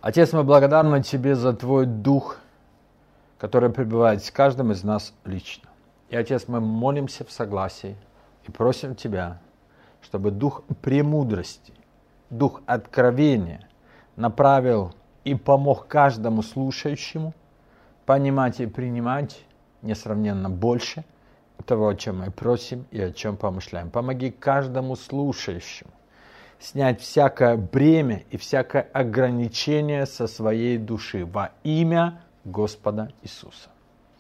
Отец, мы благодарны Тебе за Твой Дух, который пребывает с каждым из нас лично. И, Отец, мы молимся в согласии и просим Тебя, чтобы Дух премудрости, Дух откровения направил и помог каждому слушающему понимать и принимать несравненно больше того, о чем мы просим и о чем помышляем. Помоги каждому слушающему снять всякое бремя и всякое ограничение со своей души во имя Господа Иисуса.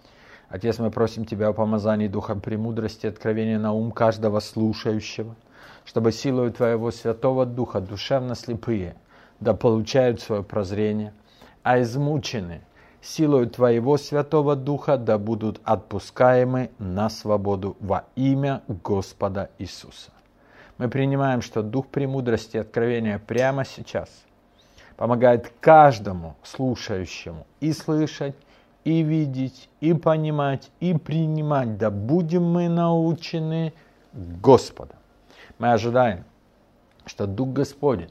Отец, мы просим Тебя о помазании Духа премудрости, откровения на ум каждого слушающего, чтобы силою Твоего Святого Духа душевно слепые да получают свое прозрение, а измученные силою Твоего Святого Духа да будут отпускаемы на свободу во имя Господа Иисуса. Мы принимаем, что Дух премудрости и откровения прямо сейчас помогает каждому слушающему и слышать, и видеть, и понимать, и принимать. Да будем мы научены Господом. Мы ожидаем, что Дух Господень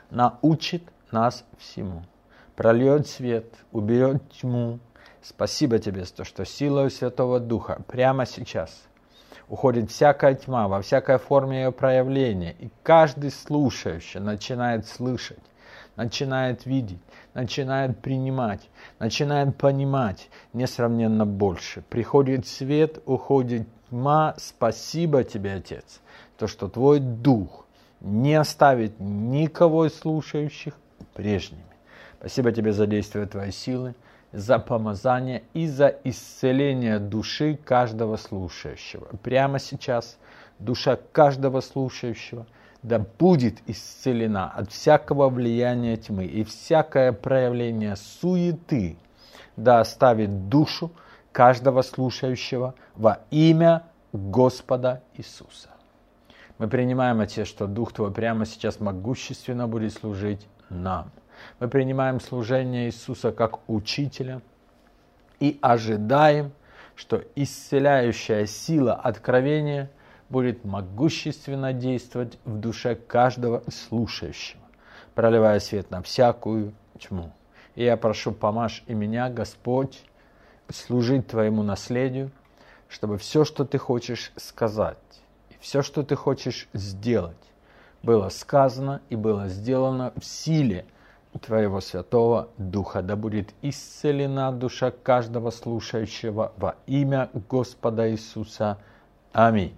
научит нас всему, прольет свет, уберет тьму. Спасибо Тебе за то, что силой Святого Духа прямо сейчас уходит всякая тьма во всякой форме ее проявления, и каждый слушающий начинает слышать, начинает видеть, начинает принимать, начинает понимать несравненно больше. Приходит свет, уходит тьма. Спасибо Тебе, Отец, то, что Твой Дух не оставит никого из слушающих прежними. Спасибо Тебе за действие Твоей силы, за помазание и за исцеление души каждого слушающего. Прямо сейчас душа каждого слушающего да будет исцелена от всякого влияния тьмы, и всякое проявление суеты да оставит душу каждого слушающего во имя Господа Иисуса. Мы принимаем, Отец, что Дух Твой прямо сейчас могущественно будет служить нам. Мы принимаем служение Иисуса как Учителя и ожидаем, что исцеляющая сила откровения будет могущественно действовать в душе каждого слушающего, проливая свет на всякую тьму. И я прошу, помажь и меня, Господь, служить Твоему наследию, чтобы все, что Ты хочешь сказать, и все, что Ты хочешь сделать, было сказано и было сделано в силе Твоего Святого Духа. Да будет исцелена душа каждого слушающего во имя Господа Иисуса. Аминь.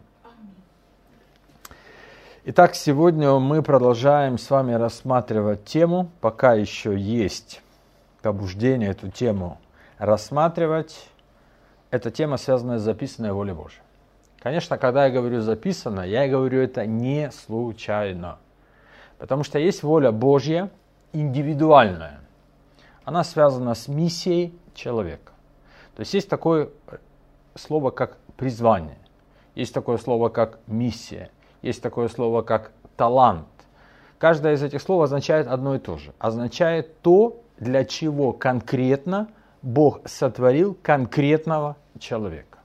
Итак, сегодня мы продолжаем с вами рассматривать тему, пока еще есть побуждение эту тему рассматривать. Эта тема, связанная с записанной волей Божией. Конечно, когда я говорю записано, я говорю это не случайно. Потому что есть воля Божья, индивидуальная. Она связана с миссией человека. То есть такое слово, как призвание. Есть такое слово, как миссия. Есть такое слово, как талант. Каждое из этих слов означает одно и то же. Означает то, для чего конкретно Бог сотворил конкретного человека.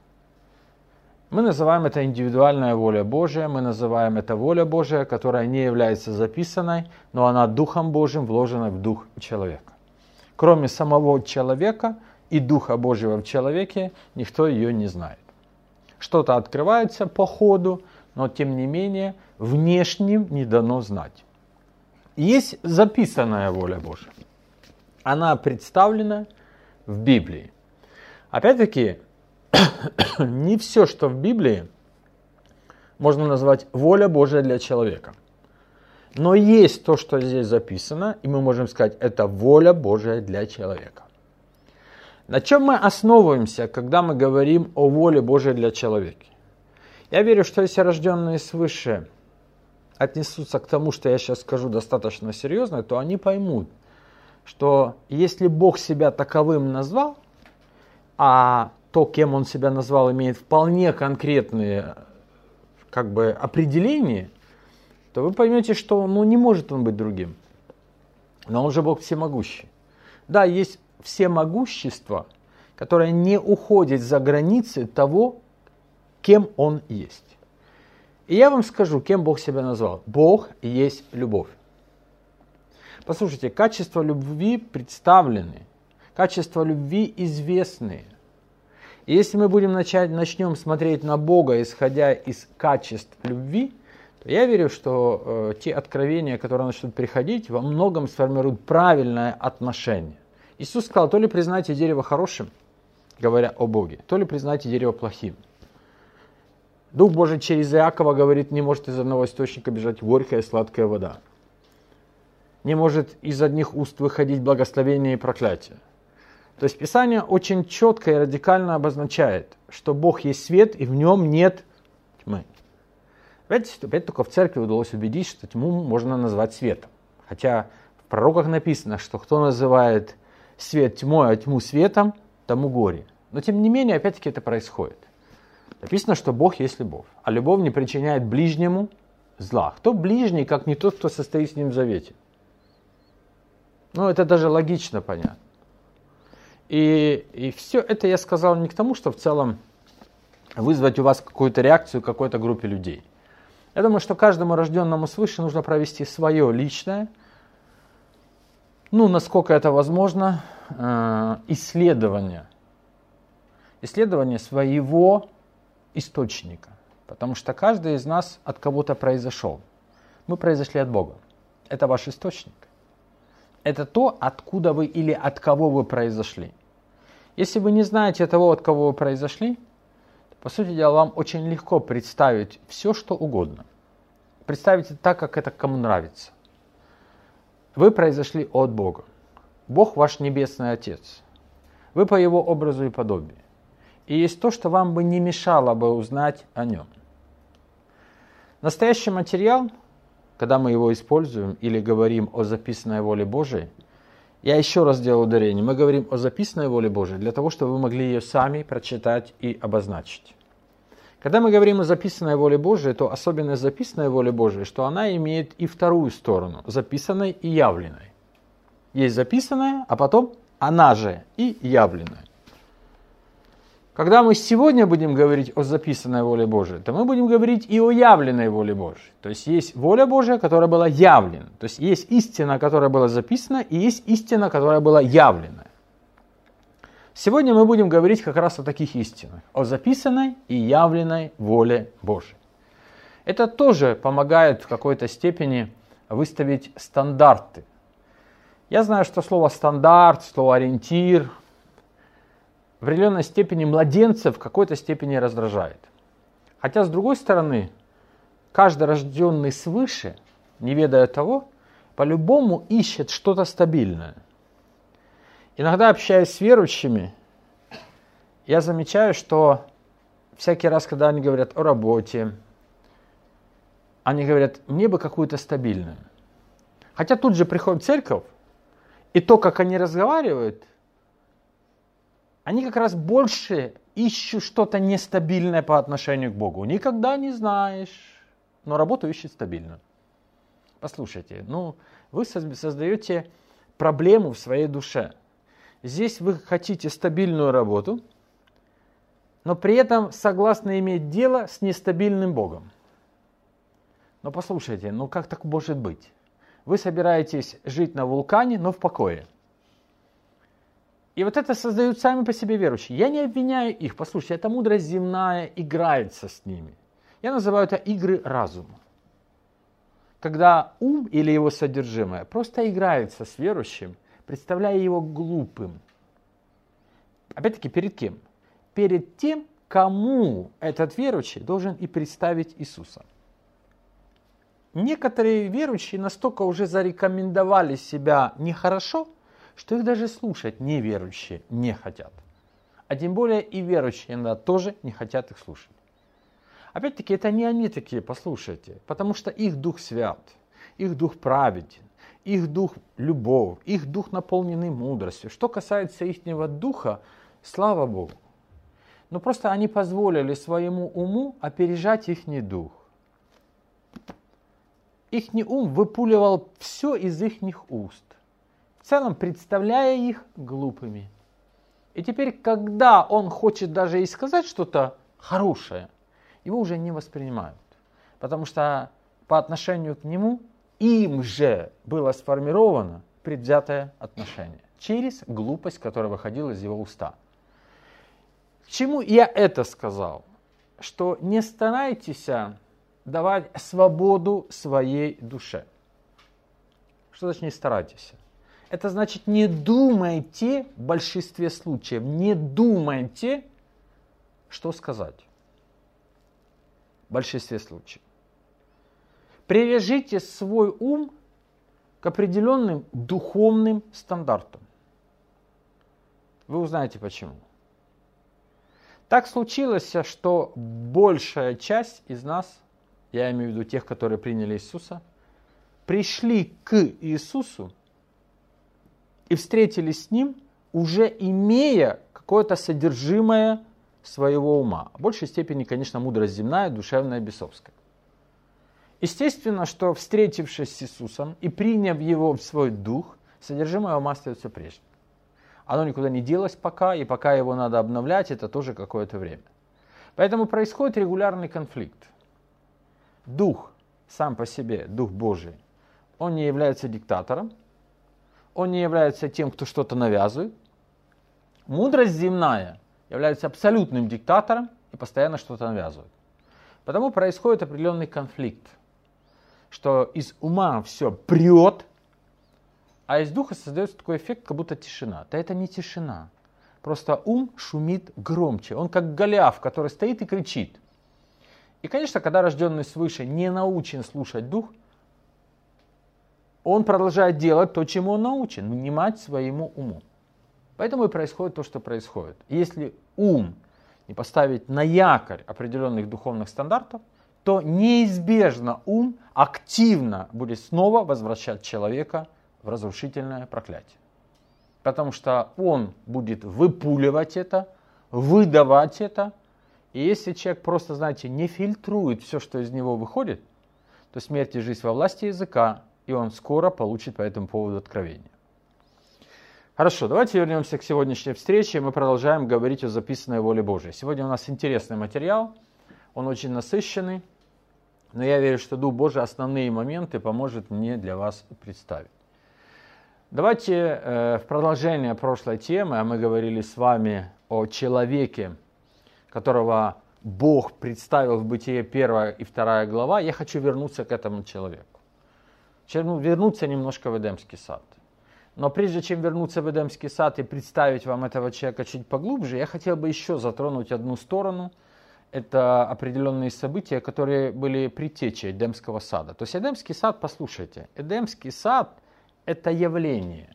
Мы называем это индивидуальная воля Божия, мы называем это воля Божия, которая не является записанной, но она Духом Божьим вложена в дух человека. Кроме самого человека и Духа Божьего в человеке, никто ее не знает. Что-то открывается по ходу, но тем не менее внешним не дано знать. Есть записанная воля Божия. Она представлена в Библии. Опять-таки, не все, что в Библии, можно назвать воля Божия для человека. Но есть то, что здесь записано, и мы можем сказать, это воля Божия для человека. На чем мы основываемся, когда мы говорим о воле Божией для человека? Я верю, что если рожденные свыше отнесутся к тому, что я сейчас скажу достаточно серьезно, то они поймут, что если Бог себя таковым назвал, а то, кем Он себя назвал, имеет вполне конкретные определения, то вы поймете, что не может Он быть другим. Но Он же Бог всемогущий. Да, есть всемогущество, которое не уходит за границы того, кем Он есть. И я вам скажу, кем Бог себя назвал. Бог есть любовь. Послушайте, качества любви представлены, качества любви известны. И если мы начнем смотреть на Бога, исходя из качеств любви, то я верю, что те откровения, которые начнут приходить, во многом сформируют правильное отношение. Иисус сказал, то ли признайте дерево хорошим, говоря о Боге, то ли признайте дерево плохим. Дух Божий через Иакова говорит, не может из одного источника бежать горькая и сладкая вода. Не может из одних уст выходить благословение и проклятие. То есть Писание очень четко и радикально обозначает, что Бог есть свет, и в нем нет тьмы. Опять только в церкви удалось убедить, что тьму можно назвать светом. Хотя в пророках написано, что кто называет свет тьмой, а тьму светом, тому горе. Но тем не менее, опять-таки это происходит. Написано, что Бог есть любовь, а любовь не причиняет ближнему зла. Кто ближний, как не тот, кто состоит с ним в завете? Ну, это даже логично понятно. И все это я сказал не к тому, что в целом вызвать у вас какую-то реакцию к какой-то группе людей. Я думаю, что каждому рожденному свыше нужно провести свое личное, насколько это возможно, исследование своего источника. Потому что каждый из нас от кого-то произошел. Мы произошли от Бога. Это ваш источник. Это то, откуда вы или от кого вы произошли. Если вы не знаете того, от кого вы произошли, то, по сути дела, вам очень легко представить все, что угодно. Представить это так, как это кому нравится. Вы произошли от Бога. Бог ваш Небесный Отец. Вы по Его образу и подобию. И есть то, что вам бы не мешало бы узнать о Нем. Настоящий материал, когда мы его используем или говорим о записанной воле Божией, я еще раз делаю ударение, мы говорим о записанной воле Божией для того, чтобы вы могли ее сами прочитать и обозначить. Когда мы говорим о записанной воле Божией, то особенность записанной воли Божией, что она имеет и вторую сторону, записанной и явленной. Есть записанная, а потом она же и явленная. Когда мы сегодня будем говорить о записанной воле Божией, то мы будем говорить и о явленной воле Божией. То есть воля Божия, которая была явлена. То есть истина, которая была записана, и есть истина, которая была явлена. Сегодня мы будем говорить как раз о таких истинах. О записанной и явленной воле Божией. Это тоже помогает в какой-то степени выставить стандарты. Я знаю, что слово стандарт, слово ориентир в определенной степени младенцев в какой-то степени раздражает. Хотя, с другой стороны, каждый рожденный свыше, не ведая того, по-любому ищет что-то стабильное. Иногда, общаясь с верующими, я замечаю, что всякий раз, когда они говорят о работе, они говорят, мне бы какую-то стабильную. Хотя тут же приходит церковь, и то, как они разговаривают, они как раз больше ищут что-то нестабильное по отношению к Богу. Никогда не знаешь, но работу ищет стабильно. Послушайте, вы создаете проблему в своей душе. Здесь вы хотите стабильную работу, но при этом согласны иметь дело с нестабильным Богом. Но послушайте, как так может быть? Вы собираетесь жить на вулкане, но в покое. И вот это создают сами по себе верующие. Я не обвиняю их. Послушайте, эта мудрость земная играется с ними. Я называю это игры разума. Когда ум или его содержимое просто играется с верующим, представляя его глупым. Опять-таки, перед кем? Перед тем, кому этот верующий должен и представить Иисуса. Некоторые верующие настолько уже зарекомендовали себя нехорошо, что их даже слушать неверующие не хотят. А тем более и верующие иногда тоже не хотят их слушать. Опять-таки, это не они такие, послушайте, потому что их дух свят, их дух праведен, их дух любовь, их дух наполненный мудростью. Что касается ихнего духа, слава Богу. Но просто они позволили своему уму опережать ихний дух. Ихний ум выпуливал все из ихних уст, в целом представляя их глупыми. И теперь, когда он хочет даже и сказать что-то хорошее, его уже не воспринимают. Потому что по отношению к нему им же было сформировано предвзятое отношение через глупость, которая выходила из его уста. К чему я это сказал? Что не старайтесь давать свободу своей душе. Что значит не старайтесь? Это значит не думайте в большинстве случаев, не думайте, что сказать. В большинстве случаев. Привяжите свой ум к определенным духовным стандартам. Вы узнаете почему. Так случилось, что большая часть из нас, я имею в виду тех, которые приняли Иисуса, пришли к Иисусу и встретились с Ним, уже имея какое-то содержимое своего ума. В большей степени, конечно, мудрость земная, душевная, бесовская. Естественно, что встретившись с Иисусом и приняв Его в свой дух, содержимое ума остается прежним. Оно никуда не делось пока, и пока его надо обновлять, это тоже какое-то время. Поэтому происходит регулярный конфликт. Дух сам по себе, Дух Божий, он не является диктатором, он не является тем, кто что-то навязывает. Мудрость земная является абсолютным диктатором и постоянно что-то навязывает. Потому происходит определенный конфликт, что из ума все прет, а из духа создается такой эффект, как будто тишина. Да это не тишина. Просто ум шумит громче. Он как Голиаф, который стоит и кричит. И, конечно, когда рожденный свыше не научен слушать дух, он продолжает делать то, чему он научен, внимать своему уму. Поэтому и происходит то, что происходит. Если ум не поставить на якорь определенных духовных стандартов, то неизбежно ум активно будет снова возвращать человека в разрушительное проклятие. Потому что он будет выпуливать это, выдавать это. И если человек просто, знаете, не фильтрует все, что из него выходит, то смерть и жизнь во власти языка, и он скоро получит по этому поводу откровение. Хорошо, давайте вернемся к сегодняшней встрече. Мы продолжаем говорить о записанной воле Божией. Сегодня у нас интересный материал, он очень насыщенный, но я верю, что Дух Божий основные моменты поможет мне для вас представить. Давайте в продолжение прошлой темы, а мы говорили с вами о человеке, которого Бог представил в Бытие 1 и 2 глава, я хочу вернуться к этому человеку. Вернуться немножко в Эдемский сад. Но прежде чем вернуться в Эдемский сад и представить вам этого человека чуть поглубже, я хотел бы еще затронуть одну сторону. Это определенные события, которые были предтечей Эдемского сада. То есть Эдемский сад, послушайте, Эдемский сад – это явление.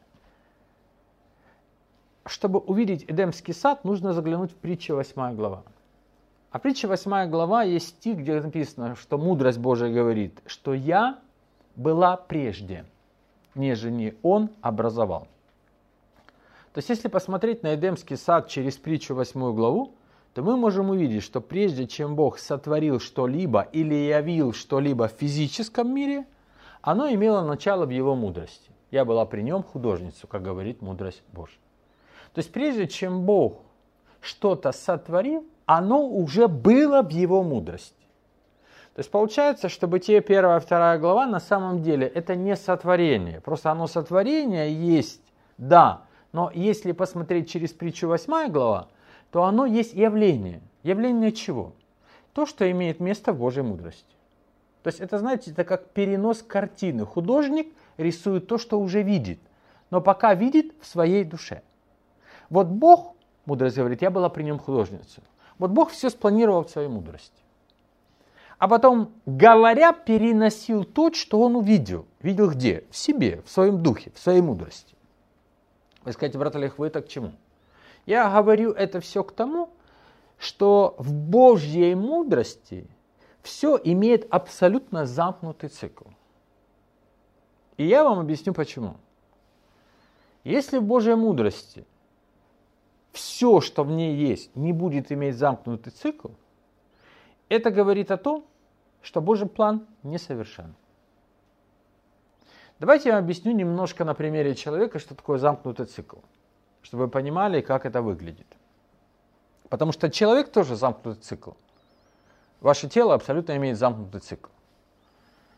Чтобы увидеть Эдемский сад, нужно заглянуть в притчу 8 глава. А притча 8 глава есть стих, где написано, что мудрость Божия говорит, что я была прежде, нежели он образовал. То есть если посмотреть на Эдемский сад через притчу 8 главу, то мы можем увидеть, что прежде чем Бог сотворил что-либо или явил что-либо в физическом мире, оно имело начало в его мудрости. Я была при нем художницу, как говорит мудрость Божья. То есть прежде чем Бог что-то сотворил, оно уже было в его мудрости. То есть получается, что Бытие 1 и 2 глава на самом деле это не сотворение. Просто оно сотворение есть, да, но если посмотреть через притчу 8 глава, то оно есть явление. Явление чего? То, что имеет место в Божьей мудрости. То есть это, знаете, это как перенос картины. Художник рисует то, что уже видит, но пока видит в своей душе. Вот Бог, мудрость говорит, я была при нем художницей. Вот Бог все спланировал в своей мудрости. А потом, говоря, переносил то, что он увидел. Видел где? В себе, в своем духе, в своей мудрости. Вы скажете, брат Олег, вы это к чему? Я говорю это все к тому, что в Божьей мудрости все имеет абсолютно замкнутый цикл. И я вам объясню почему. Если в Божьей мудрости все, что в ней есть, не будет иметь замкнутый цикл, это говорит о том, что Божий план несовершен. Давайте я вам объясню немножко на примере человека, что такое замкнутый цикл, чтобы вы понимали, как это выглядит. Потому что человек тоже замкнутый цикл. Ваше тело абсолютно имеет замкнутый цикл.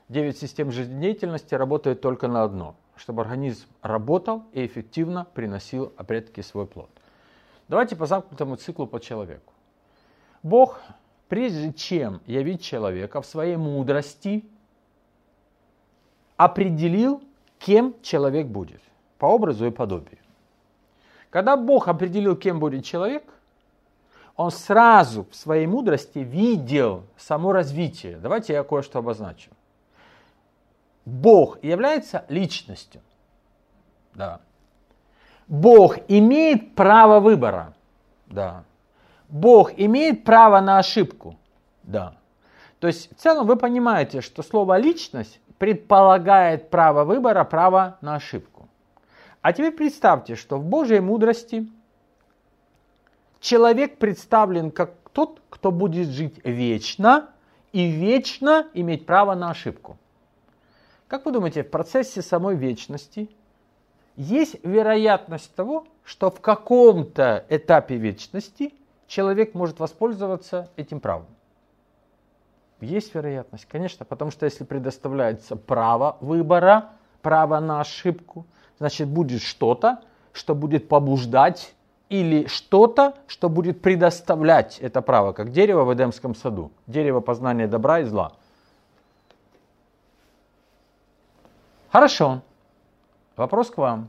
9 систем жизнедеятельности работают только на одно, чтобы организм работал и эффективно приносил, опять-таки, свой плод. Давайте по замкнутому циклу по человеку. Бог, прежде чем явить человека в своей мудрости, определил, кем человек будет, по образу и подобию. Когда Бог определил, кем будет человек, Он сразу в своей мудрости видел само развитие. Давайте я кое-что обозначу. Бог является личностью. Да. Бог имеет право выбора. Да. Бог имеет право на ошибку. Да. То есть в целом вы понимаете, что слово личность предполагает право выбора, право на ошибку. А теперь представьте, что в Божьей мудрости человек представлен как тот, кто будет жить вечно и вечно иметь право на ошибку. Как вы думаете, в процессе самой вечности есть вероятность того, что в каком-то этапе вечности человек может воспользоваться этим правом? Есть вероятность, конечно, потому что если предоставляется право выбора, право на ошибку, значит будет что-то, что будет побуждать, или что-то, что будет предоставлять это право, как дерево в Эдемском саду, дерево познания добра и зла. Хорошо. Вопрос к вам.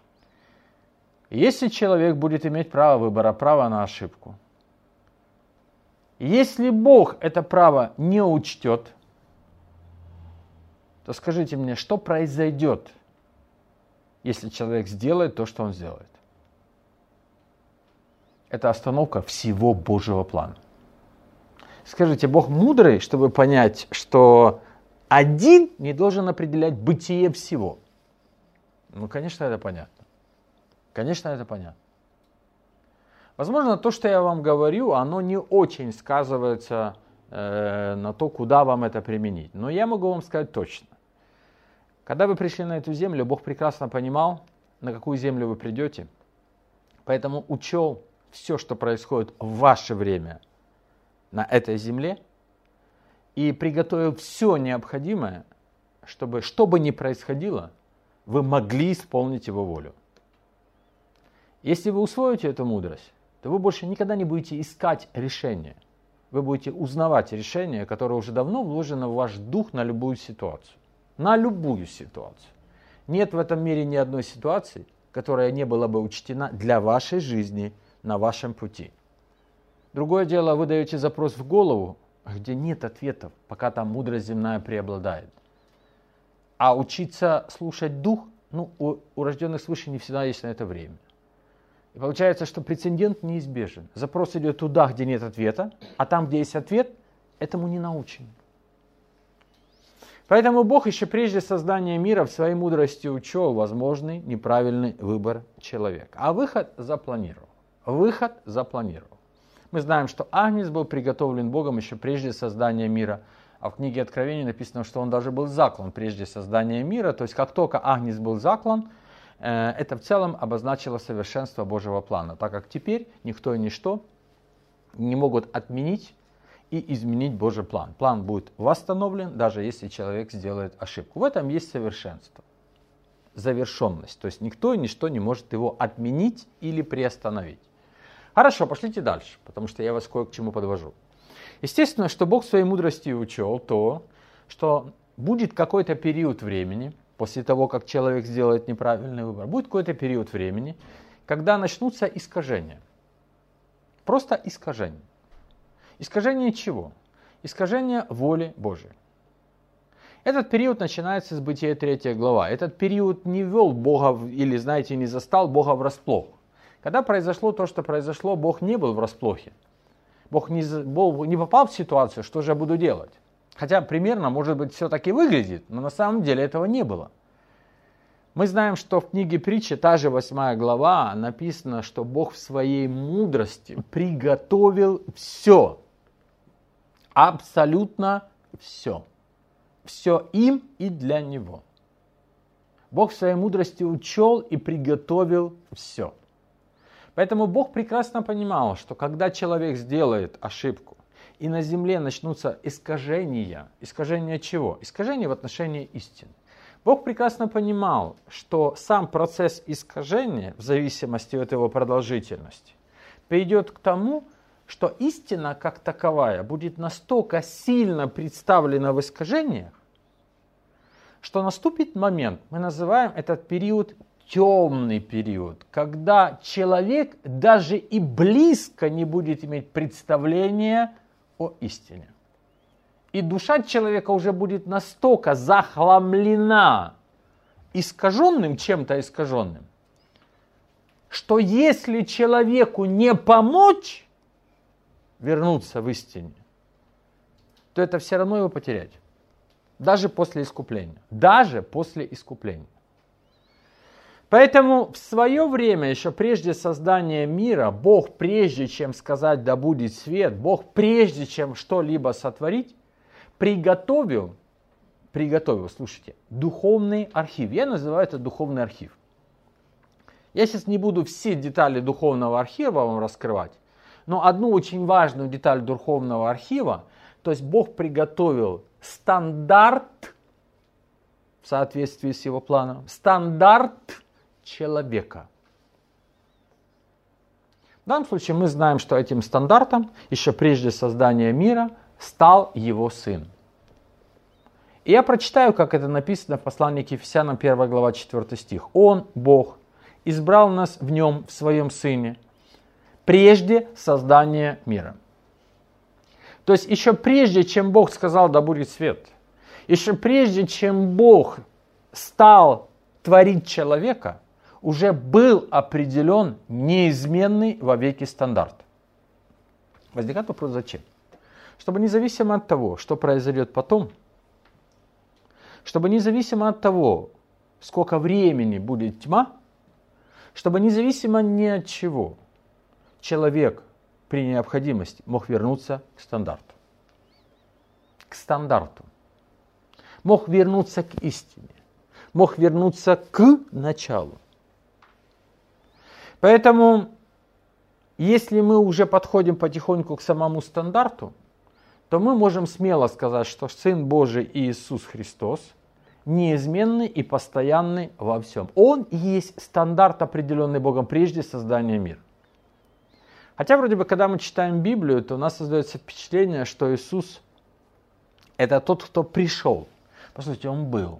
Если человек будет иметь право выбора, право на ошибку, если Бог это право не учтет, то скажите мне, что произойдет, если человек сделает то, что он сделает? Это остановка всего Божьего плана. Скажите, Бог мудрый, чтобы понять, что один не должен определять бытие всего? Ну, конечно, это понятно. Конечно, это понятно. Возможно, то, что я вам говорю, оно не очень сказывается на то, куда вам это применить. Но я могу вам сказать точно. Когда вы пришли на эту землю, Бог прекрасно понимал, на какую землю вы придете. Поэтому учел все, что происходит в ваше время на этой земле, и приготовил все необходимое, чтобы, что бы ни происходило, вы могли исполнить Его волю. Если вы усвоите эту мудрость, то вы больше никогда не будете искать решения. Вы будете узнавать решение, которое уже давно вложено в ваш дух на любую ситуацию. На любую ситуацию. Нет в этом мире ни одной ситуации, которая не была бы учтена для вашей жизни на вашем пути. Другое дело, вы даете запрос в голову, где нет ответов, пока там мудрость земная преобладает. А учиться слушать дух, у рожденных свыше не всегда есть на это время. И получается, что прецедент неизбежен. Запрос идет туда, где нет ответа, а там, где есть ответ, этому не научен. Поэтому Бог еще прежде создания мира в своей мудрости учел возможный неправильный выбор человека. А выход запланировал. Выход запланировал. Мы знаем, что Агнец был приготовлен Богом еще прежде создания мира. А в книге Откровения написано, что он даже был заклан прежде создания мира. То есть, как только Агнец был заклан, это в целом обозначило совершенство Божьего плана. Так как теперь никто и ничто не могут отменить и изменить Божий план. План будет восстановлен, даже если человек сделает ошибку. В этом есть совершенство, завершенность. То есть никто и ничто не может его отменить или приостановить. Хорошо, пошлите дальше, потому что я вас кое к чему подвожу. Естественно, что Бог своей мудростью учел то, что будет какой-то период времени, после того, как человек сделает неправильный выбор, будет какой-то период времени, когда начнутся искажения. Просто искажения. Искажение чего? Искажение воли Божией. Этот период начинается с Бытия 3 глава. Этот период не ввел Бога, или, знаете, не застал Бога врасплох. Когда произошло то, что произошло, Бог не был врасплохе. Бог не попал в ситуацию, что же я буду делать. Хотя примерно, может быть, все-таки выглядит, но на самом деле этого не было. Мы знаем, что в книге Притчи, та же 8 глава, написано, что Бог в своей мудрости приготовил все. Абсолютно все. Все им и для него. Бог в своей мудрости учел и приготовил все. Поэтому Бог прекрасно понимал, что когда человек сделает ошибку, и на земле начнутся искажения. Искажения чего? Искажения в отношении истины. Бог прекрасно понимал, что сам процесс искажения, в зависимости от его продолжительности, приведет к тому, что истина как таковая будет настолько сильно представлена в искажениях, что наступит момент, мы называем этот период темный период, когда человек даже и близко не будет иметь представления о истине. И душа человека уже будет настолько захламлена искаженным, чем-то искаженным, что если человеку не помочь вернуться в истине, то это все равно его потерять. Даже после искупления. Даже после искупления. Поэтому в свое время, еще прежде создания мира, Бог, прежде чем сказать «да будет свет», Бог, прежде чем что-либо сотворить, приготовил, слушайте, духовный архив. Я называю это духовный архив. Я сейчас не буду все детали духовного архива вам раскрывать, но одну очень важную деталь духовного архива, то есть Бог приготовил стандарт, в соответствии с его планом, стандарт человека. В данном случае мы знаем, что этим стандартом, еще прежде создания мира, стал его сын. И я прочитаю, как это написано в послании к Ефесянам, 1 глава, 4 стих. Он, Бог, избрал нас в нем, в своем сыне, прежде создания мира. То есть еще прежде, чем Бог сказал, да будет свет, еще прежде, чем Бог стал творить человека, уже был определен неизменный во веки стандарт. Возникает вопрос, зачем? Чтобы независимо от того, что произойдет потом, чтобы независимо от того, сколько времени будет тьма, чтобы независимо ни от чего человек при необходимости мог вернуться к стандарту. К стандарту. Мог вернуться к истине. Мог вернуться к началу. Поэтому, если мы уже подходим потихоньку к самому стандарту, то мы можем смело сказать, что Сын Божий Иисус Христос неизменный и постоянный во всем. Он есть стандарт, определенный Богом прежде создания мира. Хотя вроде бы, когда мы читаем Библию, то у нас создается впечатление, что Иисус это тот, кто пришел. По сути, Он был.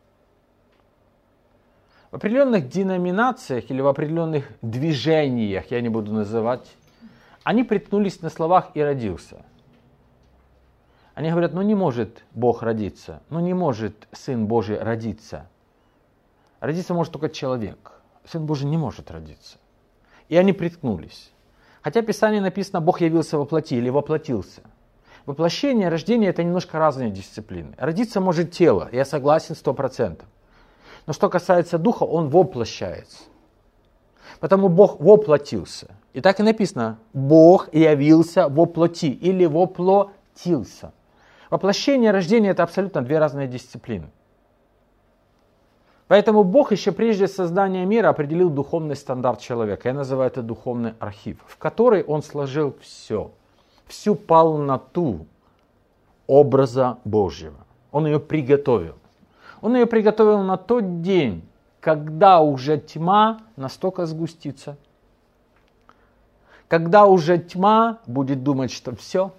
В определенных деноминациях или в определенных движениях, я не буду называть, они приткнулись на словах «и родился». Они говорят, не может Бог родиться, не может Сын Божий родиться. Родиться может только человек. Сын Божий не может родиться. И они приткнулись. Хотя в Писании написано, Бог явился во плоти или воплотился. Воплощение, рождение – это немножко разные дисциплины. Родиться может тело, я согласен 100%. Но что касается духа, он воплощается. Потому Бог воплотился. И так и написано, Бог явился во плоти или воплотился. Воплощение и рождение – это абсолютно две разные дисциплины. Поэтому Бог еще прежде создания мира определил духовный стандарт человека. Я называю это духовный архив, в который Он сложил все, всю полноту образа Божьего. Он ее приготовил. Он ее приготовил на тот день, когда уже тьма настолько сгустится, когда уже тьма будет думать, что все.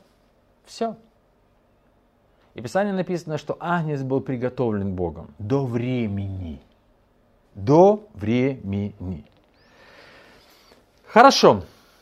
И в Писании написано, что Агнец был приготовлен Богом до времени. До времени. Хорошо.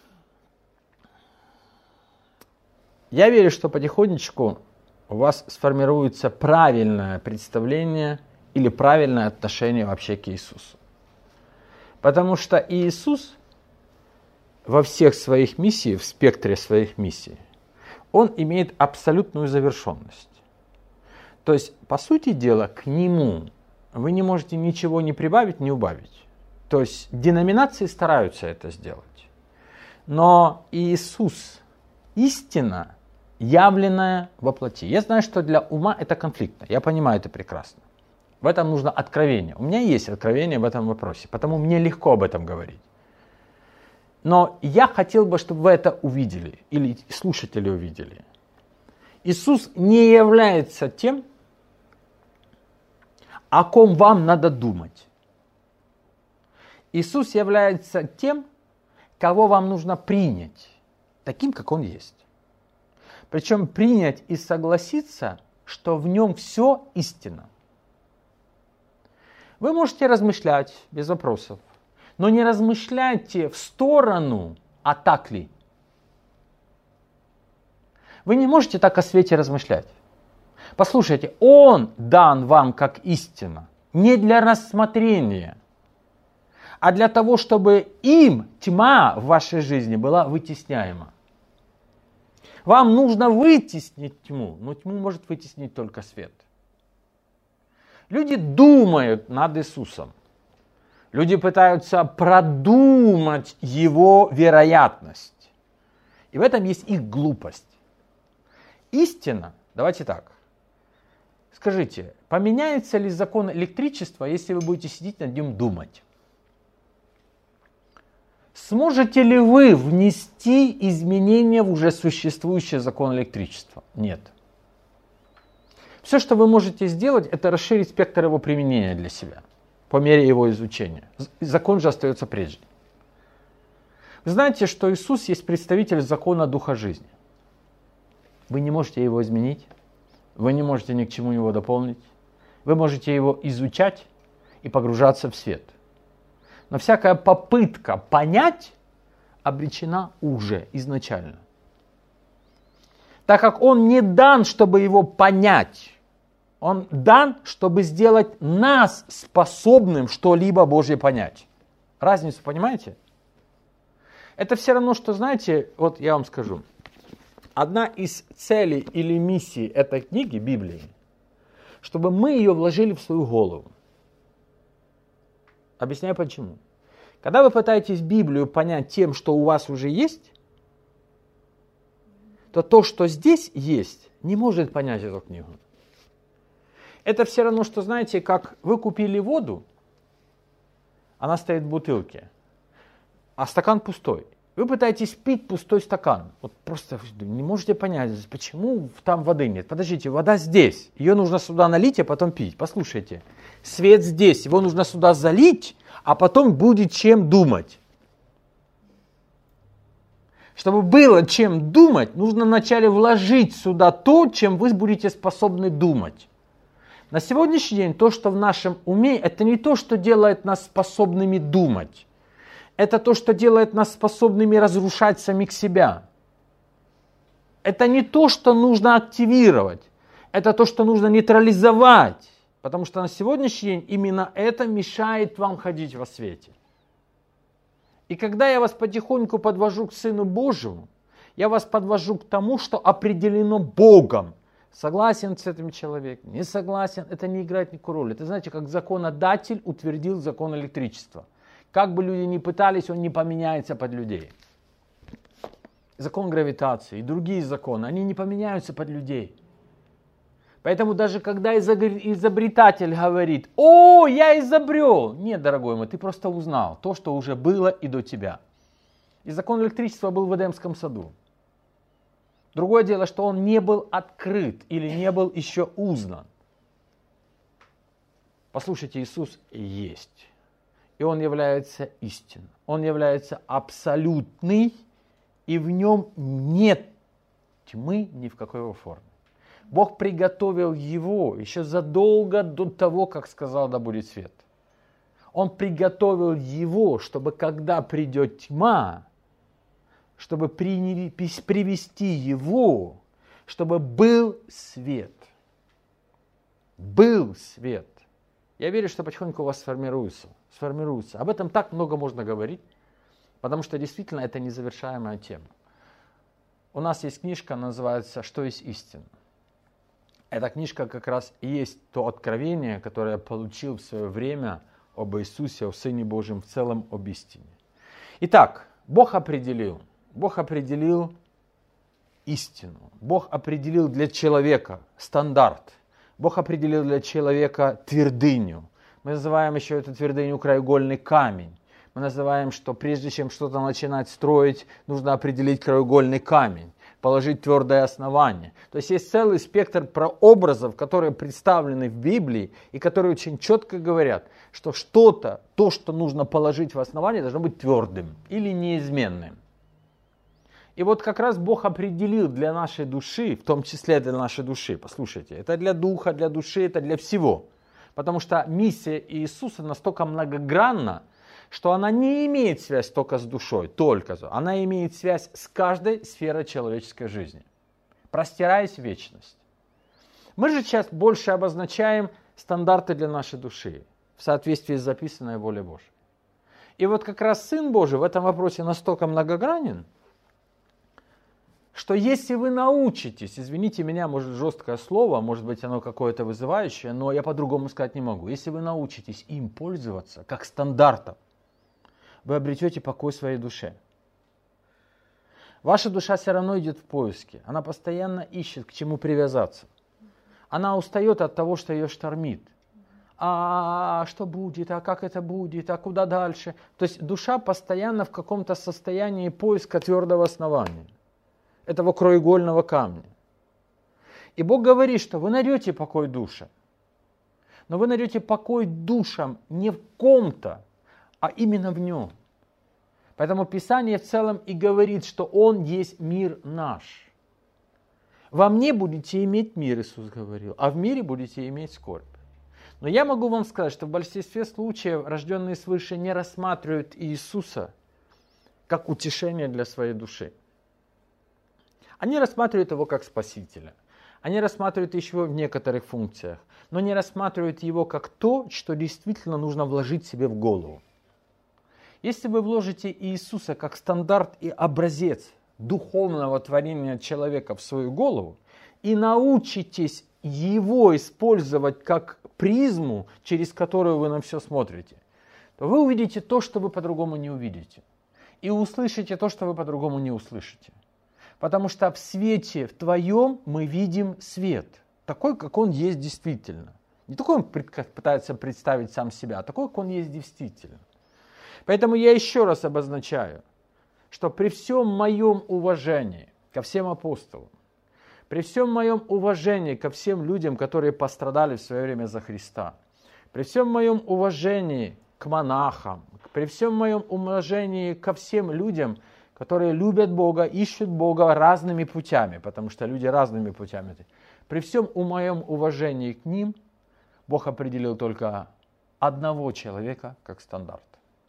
Я верю, что потихонечку у вас сформируется правильное представление или правильное отношение вообще к Иисусу. Потому что Иисус во всех своих миссиях, в спектре своих миссий, Он имеет абсолютную завершенность. То есть, по сути дела, к Нему вы не можете ничего не прибавить, не убавить. То есть, деноминации стараются это сделать. Но Иисус, истина, явленная во плоти. Я знаю, что для ума это конфликтно. Я понимаю это прекрасно. В этом нужно откровение. У меня есть откровение в этом вопросе, потому мне легко об этом говорить. Но я хотел бы, чтобы вы это увидели, или слушатели увидели. Иисус не является тем, о ком вам надо думать. Иисус является тем, кого вам нужно принять, таким, как Он есть. Причем принять и согласиться, что в Нем все истина. Вы можете размышлять без вопросов, но не размышляйте в сторону, а так ли. Вы не можете так о свете размышлять. Послушайте, Он дан вам как истина, не для рассмотрения, а для того, чтобы им тьма в вашей жизни была вытесняема. Вам нужно вытеснить тьму, но тьму может вытеснить только свет. Люди думают над Иисусом. Люди пытаются продумать Его вероятность. И в этом есть их глупость. Истина, давайте так. Скажите, поменяется ли закон электричества, если вы будете сидеть над ним думать? Сможете ли вы внести изменения в уже существующий закон электричества? Нет. Все, что вы можете сделать, это расширить спектр его применения для себя, по мере его изучения. Закон же остается прежним. Вы знаете, что Иисус есть представитель закона Духа жизни. Вы не можете его изменить, вы не можете ни к чему его дополнить. Вы можете его изучать и погружаться в свет. Но всякая попытка понять обречена уже изначально. Так как он не дан, чтобы его понять, он дан, чтобы сделать нас способным что-либо Божье понять. Разницу понимаете? Это все равно, что, знаете, вот я вам скажу. Одна из целей или миссий этой книги, Библии, чтобы мы ее вложили в свою голову. Объясняю почему. Когда вы пытаетесь Библию понять тем, что у вас уже есть, то, что здесь есть, не может понять эту книгу. Это все равно, что, знаете, как вы купили воду, она стоит в бутылке, а стакан пустой. Вы пытаетесь пить пустой стакан. Вот просто не можете понять, почему там воды нет. Подождите, вода здесь. Ее нужно сюда налить, а потом пить. Послушайте, свет здесь. Его нужно сюда залить, а потом будет чем думать. Чтобы было чем думать, нужно вначале вложить сюда то, чем вы будете способны думать. На сегодняшний день то, что в нашем уме, это не то, что делает нас способными думать. Это то, что делает нас способными разрушать самих себя. Это не то, что нужно активировать. Это то, что нужно нейтрализовать. Потому что на сегодняшний день именно это мешает вам ходить во свете. И когда я вас потихоньку подвожу к Сыну Божьему, я вас подвожу к тому, что определено Богом. Согласен с этим человеком, не согласен, это не играет никакой роли. Это знаете, как законодатель утвердил закон электричества. Как бы люди ни пытались, он не поменяется под людей. Закон гравитации и другие законы, они не поменяются под людей. Поэтому даже когда изобретатель говорит: «О, я изобрел!» Нет, дорогой мой, ты просто узнал то, что уже было и до тебя. И закон электричества был в Эдемском саду. Другое дело, что он не был открыт или не был еще узнан. Послушайте, Иисус есть. И Он является истинным. Он является абсолютный, и в Нем нет тьмы ни в какой его форме. Бог приготовил Его еще задолго до того, как сказал: да будет свет. Он приготовил Его, чтобы когда придет тьма, чтобы привести Его, чтобы был свет. Был свет. Я верю, что потихоньку у вас сформируется. Об этом так много можно говорить, потому что действительно это незавершаемая тема. У нас есть книжка, называется «Что есть истина?». Эта книжка как раз и есть то откровение, которое я получил в свое время об Иисусе, о Сыне Божьем, в целом об истине. Итак, Бог определил истину. Бог определил для человека стандарт. Бог определил для человека твердыню. Мы называем еще эту твердыню краеугольный камень. Мы называем, что прежде чем что-то начинать строить, нужно определить краеугольный камень. положить твердое основание. То есть есть целый спектр прообразов, которые представлены в Библии и которые очень четко говорят, что что-то, то, что нужно положить в основание, должно быть твердым или неизменным. И вот как раз Бог определил для нашей души, в том числе для нашей души, послушайте, это для духа, для души, это для всего. Потому что миссия Иисуса настолько многогранна, что она не имеет связь только с душой, она имеет связь с каждой сферой человеческой жизни, простираясь в вечность. Мы же сейчас больше обозначаем стандарты для нашей души в соответствии с записанной волей Божией. И вот как раз Сын Божий в этом вопросе настолько многогранен, что если вы научитесь, извините меня, может жесткое слово, может быть оно какое-то вызывающее, но я по-другому сказать не могу. Если вы научитесь им пользоваться как стандартом, вы обретете покой в своей душе. Ваша душа все равно идет в поиске, она постоянно ищет, к чему привязаться. Она устает от того, что ее штормит. А что будет, а как это будет, а куда дальше? То есть душа постоянно в каком-то состоянии поиска твердого основания, этого краеугольного камня. И Бог говорит, что вы найдете покой душам, но вы найдете покой душам не в ком-то, а именно в нем. Поэтому Писание в целом и говорит, что Он есть мир наш. Во мне будете иметь мир, Иисус говорил, а в мире будете иметь скорбь. Но я могу вам сказать, что в большинстве случаев рожденные свыше не рассматривают Иисуса как утешение для своей души. Они рассматривают Его как Спасителя. Они рассматривают еще в некоторых функциях, но не рассматривают Его как то, что действительно нужно вложить себе в голову. Если вы вложите Иисуса как стандарт и образец духовного творения человека в свою голову и научитесь Его использовать как призму, через которую вы на все смотрите, то вы увидите то, что вы по-другому не увидите. И услышите то, что вы по-другому не услышите. Потому что в свете в твоем мы видим свет, такой, как он есть действительно. Не такой он пытается представить сам себя, а такой, как он есть действительно. Поэтому я еще раз обозначаю, что при всем моем уважении ко всем апостолам, при всем моем уважении ко всем людям, которые пострадали в свое время за Христа, при всем моем уважении к монахам, при всем моем уважении ко всем людям, которые любят Бога, ищут Бога разными путями, потому что люди разными путями. При всем моем уважении к ним, Бог определил только одного человека как стандарт.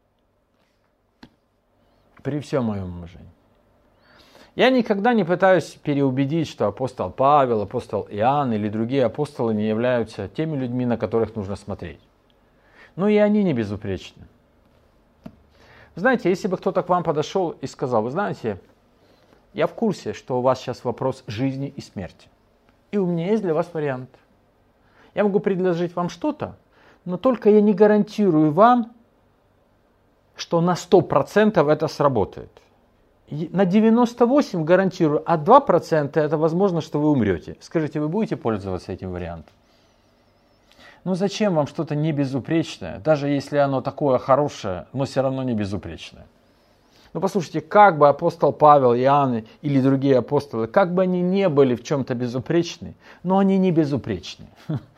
При всем моем уважении. Я никогда не пытаюсь переубедить, что апостол Павел, апостол Иоанн или другие апостолы не являются теми людьми, на которых нужно смотреть. Но и они не безупречны. Знаете, если бы кто-то к вам подошел и сказал, вы знаете, я в курсе, что у вас сейчас вопрос жизни и смерти. И у меня есть для вас вариант. Я могу предложить вам что-то, но только я не гарантирую вам, что на 100% это сработает. На 98% гарантирую, а 2% это возможно, что вы умрете. Скажите, вы будете пользоваться этим вариантом? Ну зачем вам что-то не безупречное, даже если оно такое хорошее, но все равно не безупречное? Ну послушайте, как бы апостол Павел, Иоанн или другие апостолы, как бы они не были в чем-то безупречны, но они не безупречны.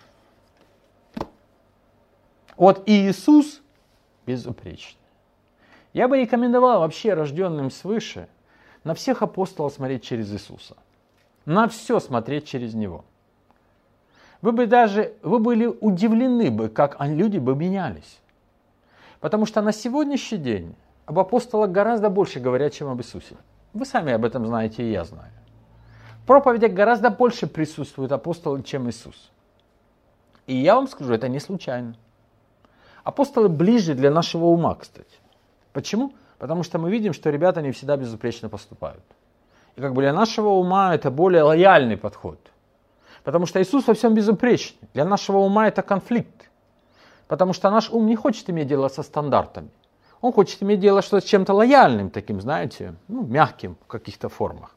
Вот Иисус безупречный. Я бы рекомендовал вообще рожденным свыше на всех апостолов смотреть через Иисуса. На все смотреть через Него. Вы были удивлены бы, как люди бы менялись. Потому что на сегодняшний день об апостолах гораздо больше говорят, чем об Иисусе. Вы сами об этом знаете, и я знаю. В проповедях гораздо больше присутствуют апостолы, чем Иисус. И я вам скажу, это не случайно. Апостолы ближе для нашего ума, кстати. Почему? Потому что мы видим, что ребята не всегда безупречно поступают. И как бы для нашего ума это более лояльный подход. Потому что Иисус во всем безупречный. Для нашего ума это конфликт. Потому что наш ум не хочет иметь дело со стандартами. Он хочет иметь дело с чем-то лояльным, таким, знаете, мягким в каких-то формах.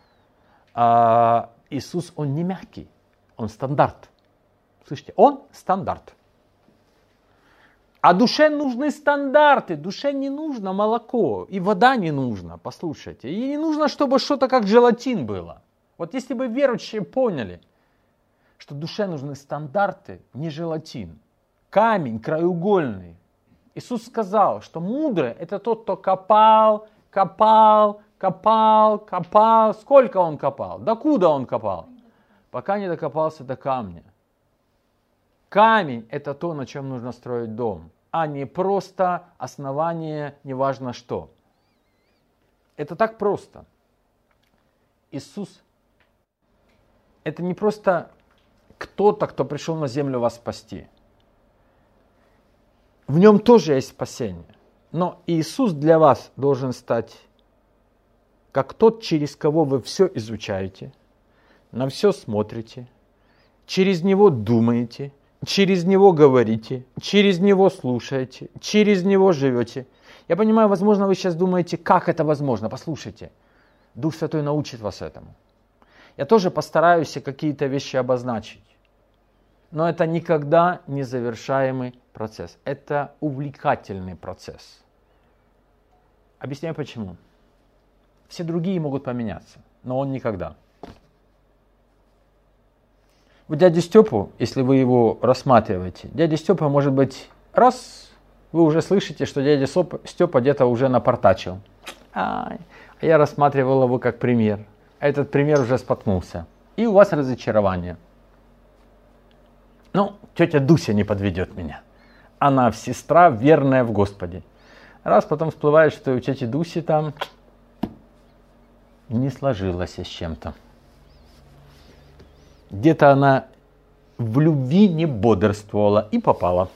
А Иисус, он не мягкий, он стандарт. Слышите, он стандарт. А душе нужны стандарты, душе не нужно молоко, и вода не нужна, послушайте. И не нужно, чтобы что-то как желатин было. Вот если бы верующие поняли, что душе нужны стандарты, не желатин, камень краеугольный. Иисус сказал, что мудрый – это тот, кто копал. Сколько он копал? Докуда он копал? Пока не докопался до камня. Камень – это то, на чем нужно строить дом, а не просто основание, неважно что. Это так просто. Иисус – это не просто кто-то, кто пришел на землю вас спасти. В нем тоже есть спасение. Но Иисус для вас должен стать как тот, через кого вы все изучаете, на все смотрите, через него думаете, через него говорите, через него слушаете, через него живете. Я понимаю, возможно, вы сейчас думаете, как это возможно. Послушайте, Дух Святой научит вас этому. Я тоже постараюсь какие-то вещи обозначить. Но это никогда не завершаемый процесс. Это увлекательный процесс. Объясняю почему. Все другие могут поменяться, но он никогда. Вот дядю Степу, если вы его рассматриваете, дядя Степа может быть, раз, вы уже слышите, что дядя Степа где-то уже напортачил. А я рассматривал его как пример. Этот пример уже споткнулся. И у вас разочарование. Ну, тетя Дуся не подведет меня. Она сестра, верная в Господе. Раз потом всплывает, что у тети Дуси там не сложилось с чем-то. Где-то она в любви не бодрствовала и попала.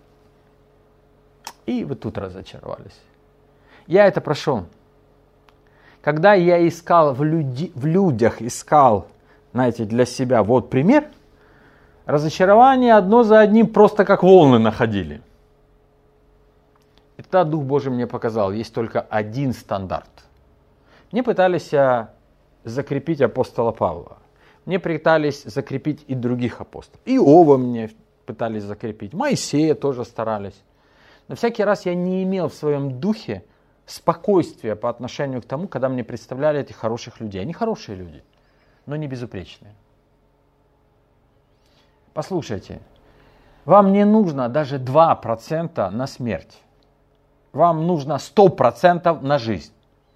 И вы тут разочаровались. Я это прошел. Когда я искал в людях, знаете, для себя вот пример, разочарование одно за одним просто как волны находили. И тогда Дух Божий мне показал, есть только один стандарт. Мне пытались закрепить апостола Павла. Мне пытались закрепить и других апостолов. Иова мне пытались закрепить. Моисея тоже старались. Но всякий раз я не имел в своем духе спокойствия по отношению к тому, когда мне представляли этих хороших людей. Они хорошие люди, но не безупречные. Послушайте, вам не нужно даже 2% на смерть. Вам нужно 100% на жизнь.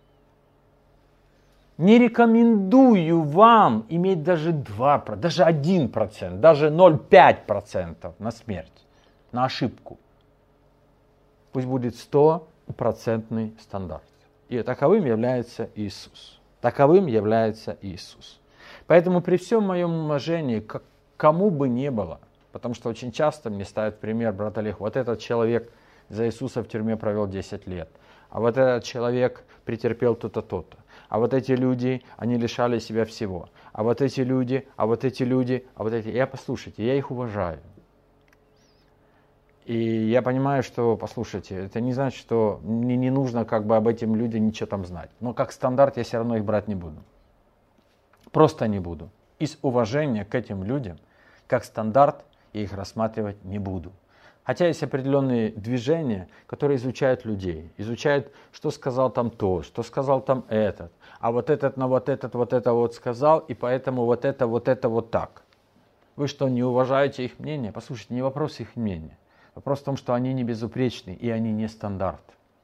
Не рекомендую вам иметь даже 2%, даже 1%, даже 0,5% на смерть, на ошибку. Пусть будет 100% стандарт. И таковым является Иисус. Таковым является Иисус. Поэтому при всем моем уважении, кому бы ни было, потому что очень часто мне ставят пример, брат Олег, вот этот человек за Иисуса в тюрьме провел 10 лет, а вот этот человек претерпел то-то, то-то. А вот эти люди, они лишали себя всего. А вот эти люди. Я, послушайте, я их уважаю. И я понимаю, что, послушайте, это не значит, что мне не нужно как бы об этом людях ничего там знать. Но как стандарт я все равно их брать не буду. Просто не буду. Из уважения к этим людям, как стандарт, я их рассматривать не буду. Хотя есть определенные движения, которые изучают людей. Изучают, что сказал там то, что сказал там этот. А вот этот на вот это сказал, и поэтому вот это вот так. Вы что, не уважаете их мнение? Послушайте, не вопрос их мнения. Вопрос в том, что они не безупречны, и они не стандарт.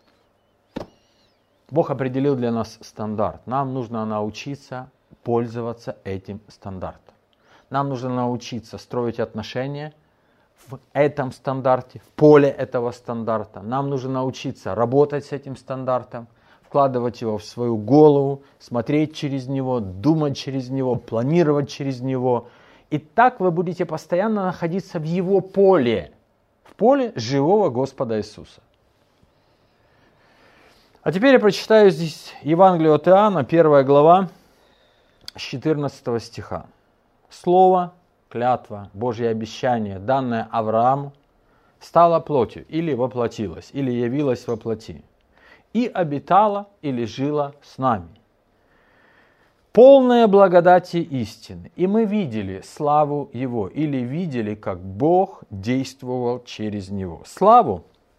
Бог определил для нас стандарт. Нам нужно научиться пользоваться этим стандартом. Нам нужно научиться строить отношения в этом стандарте, в поле этого стандарта. Нам нужно научиться работать с этим стандартом, вкладывать его в свою голову, смотреть через него, думать через него, планировать через него. И так вы будете постоянно находиться в его поле, в поле живого Господа Иисуса. А теперь я прочитаю здесь Евангелие от Иоанна, 1 глава, с 14 стиха. Слово, клятва, Божье обещание, данное Аврааму, стало плотью, или воплотилось, или явилось во плоти, и обитала или жила с нами. Полная благодати истины. И мы видели славу Его, или видели, как Бог действовал через Него. Славу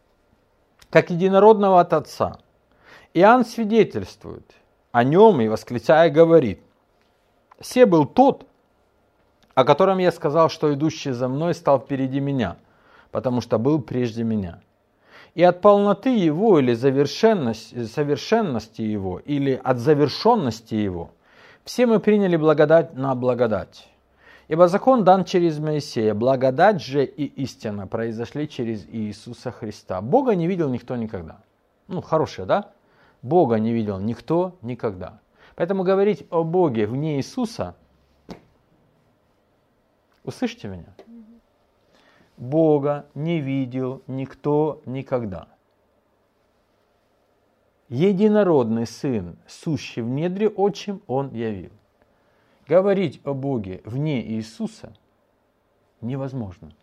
как единородного от Отца. Иоанн свидетельствует о нем и, восклицая, говорит: «Се был тот, о котором я сказал, что идущий за мной стал впереди меня, потому что был прежде меня. И от полноты его или совершенности его, или от завершенности его, все мы приняли благодать на благодать. Ибо закон дан через Моисея, благодать же и истина произошли через Иисуса Христа. Бога не видел никто никогда». Хорошее, да? Бога не видел никто никогда. Поэтому говорить о Боге вне Иисуса, услышьте меня, Бога не видел никто никогда. Единородный Сын, сущий в недре отчим, Он явил. Говорить о Боге вне Иисуса невозможно.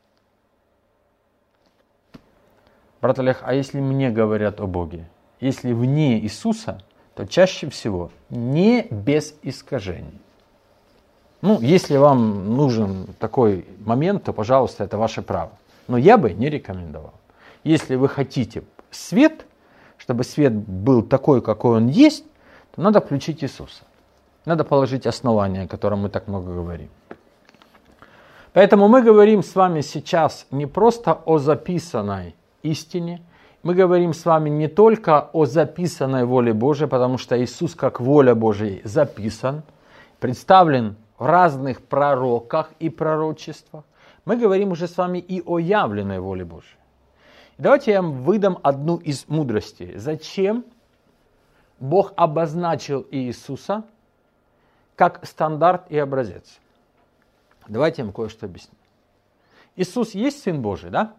Брат Олег, а если мне говорят о Боге? Если вне Иисуса, то чаще всего не без искажений. Если вам нужен такой момент, то, пожалуйста, это ваше право. Но я бы не рекомендовал. Если вы хотите свет, чтобы свет был такой, какой он есть, то надо включить Иисуса. Надо положить основание, о котором мы так много говорим. Поэтому мы говорим с вами сейчас не просто о записанной истине, мы говорим с вами не только о записанной воле Божией, потому что Иисус как воля Божия записан, представлен в разных пророках и пророчествах. Мы говорим уже с вами и о явленной воле Божией. Давайте я вам выдам одну из мудростей. Зачем Бог обозначил Иисуса как стандарт и образец? Давайте я вам кое-что объясню. Иисус есть Сын Божий, да?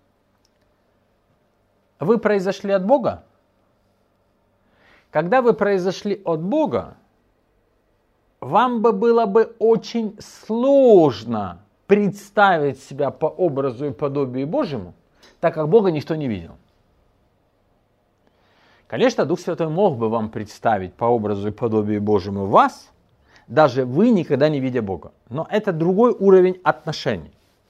Вы произошли от Бога? Когда вы произошли от Бога, вам было бы очень сложно представить себя по образу и подобию Божьему, так как Бога никто не видел. Конечно, Дух Святой мог бы вам представить по образу и подобию Божьему вас, даже вы никогда не видя Бога. Но это другой уровень отношений.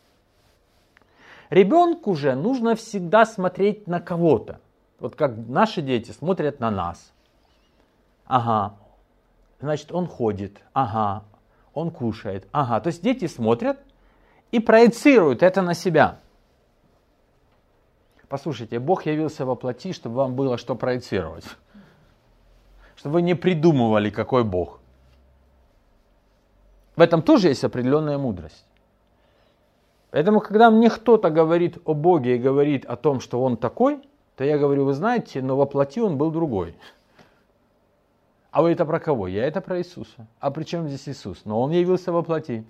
Ребенку же нужно всегда смотреть на кого-то. Вот как наши дети смотрят на нас. Ага, значит, он ходит. Ага, он кушает. Ага, то есть дети смотрят и проецируют это на себя. Послушайте, Бог явился во плоти, чтобы вам было что проецировать. Чтобы вы не придумывали, какой Бог. В этом тоже есть определенная мудрость. Поэтому, когда мне кто-то говорит о Боге и говорит о том, что Он такой, то я говорю: вы знаете, но во плоти Он был другой. А вы это про кого? Я это про Иисуса. А при чем здесь Иисус? Но Он явился во плоти.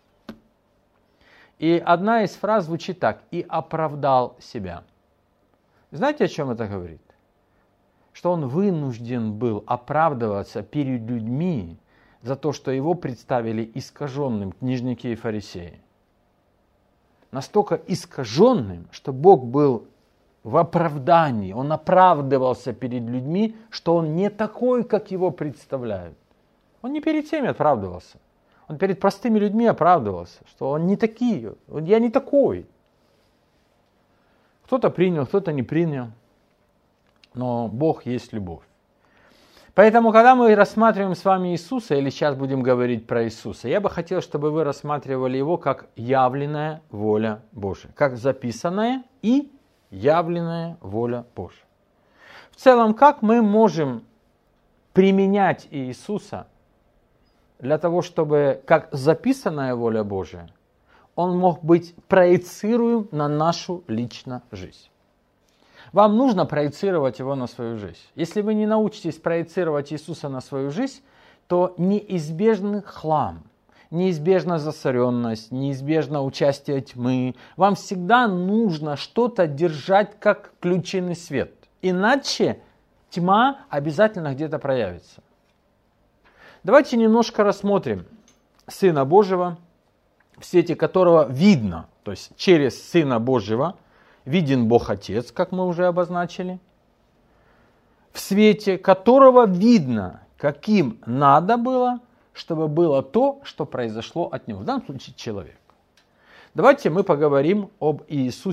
И одна из фраз звучит так: и оправдал себя. Знаете, о чем это говорит? Что Он вынужден был оправдываться перед людьми за то, что Его представили искаженным книжники и фарисеи. Настолько искаженным, что Бог был в оправдании. Он оправдывался перед людьми, что Он не такой, как Его представляют. Он не перед всеми оправдывался. Он перед простыми людьми оправдывался, что Он не такие, я не такой. Кто-то принял, кто-то не принял. Но Бог есть любовь. Поэтому, когда мы рассматриваем с вами Иисуса, или сейчас будем говорить про Иисуса, я бы хотел, чтобы вы рассматривали Его как явленная воля Божия, как записанная и явленная воля Божия. В целом, как мы можем применять Иисуса для того, чтобы, как записанная воля Божия, Он мог быть проецируем на нашу личную жизнь. Вам нужно проецировать Его на свою жизнь. Если вы не научитесь проецировать Иисуса на свою жизнь, то неизбежный хлам, неизбежна засоренность, неизбежно участие тьмы. Вам всегда нужно что-то держать как включенный свет. Иначе тьма обязательно где-то проявится. Давайте немножко рассмотрим Сына Божьего, в свете которого видно, то есть через Сына Божьего, виден Бог Отец, как мы уже обозначили, в свете которого видно, каким надо было, чтобы было то, что произошло от Него, в данном случае человек. Давайте мы поговорим об Иисусе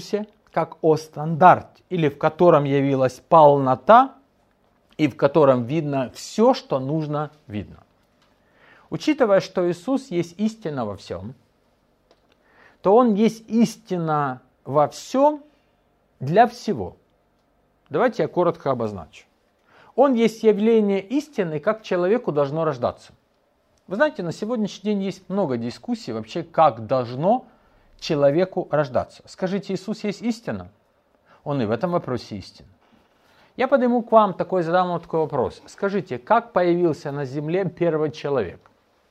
как о стандарте, или в котором явилась полнота, и в котором видно все, что нужно видно. Учитывая, что Иисус есть истина во всем, то Он есть истина во всем для всего. Давайте я коротко обозначу. Он есть явление истины, как человеку должно рождаться. Вы знаете, на сегодняшний день есть много дискуссий вообще, как должно человеку рождаться. Скажите, Иисус есть истина? Он и в этом вопросе истин. Я подниму к вам задам вам такой вопрос. Скажите, как появился на земле первый человек?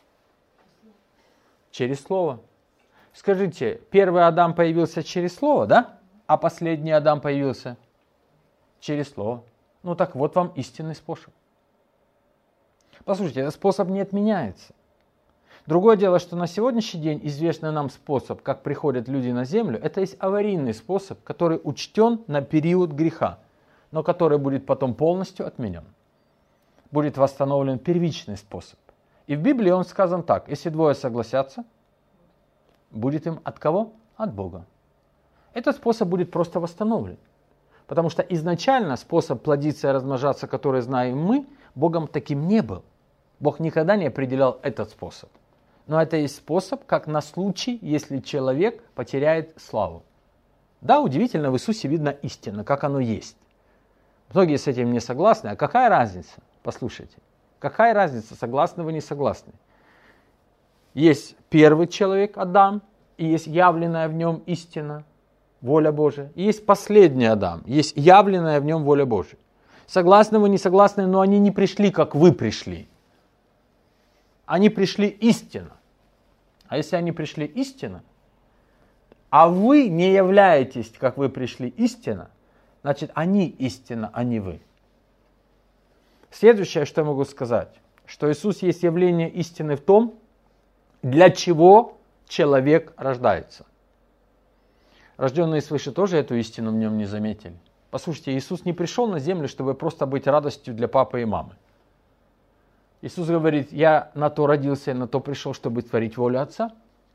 Через слово. Скажите, первый Адам появился через слово, да? А последний Адам появился через слово. Ну так вот вам истинный способ. Послушайте, этот способ не отменяется. Другое дело, что на сегодняшний день известный нам способ, как приходят люди на землю, это есть аварийный способ, который учтен на период греха, но который будет потом полностью отменен. Будет восстановлен первичный способ. И в Библии он сказан так: если двое согласятся, будет им от кого? От Бога. Этот способ будет просто восстановлен. Потому что изначально способ плодиться и размножаться, который знаем мы, Богом таким не был. Бог никогда не определял этот способ. Но это есть способ, как на случай, если человек потеряет славу. Да, удивительно, в Иисусе видно истина, как оно есть. Многие с этим не согласны. А какая разница? Послушайте. Какая разница, согласны вы, не согласны? Есть первый человек, Адам, и есть явленная в нем истина, воля Божия. И есть последний Адам, есть явленная в нем воля Божия. Согласны вы, не согласны, но они не пришли, как вы пришли. Они пришли истинно. А если они пришли истинно, а вы не являетесь, как вы пришли истинно, значит, они истина, а не вы. Следующее, что я могу сказать, что Иисус есть явление истины в том, для чего человек рождается. Рожденные свыше тоже эту истину в нем не заметили. Послушайте, Иисус не пришел на землю, чтобы просто быть радостью для папы и мамы. Иисус говорит: я на то родился и на то пришел, чтобы творить волю Отца.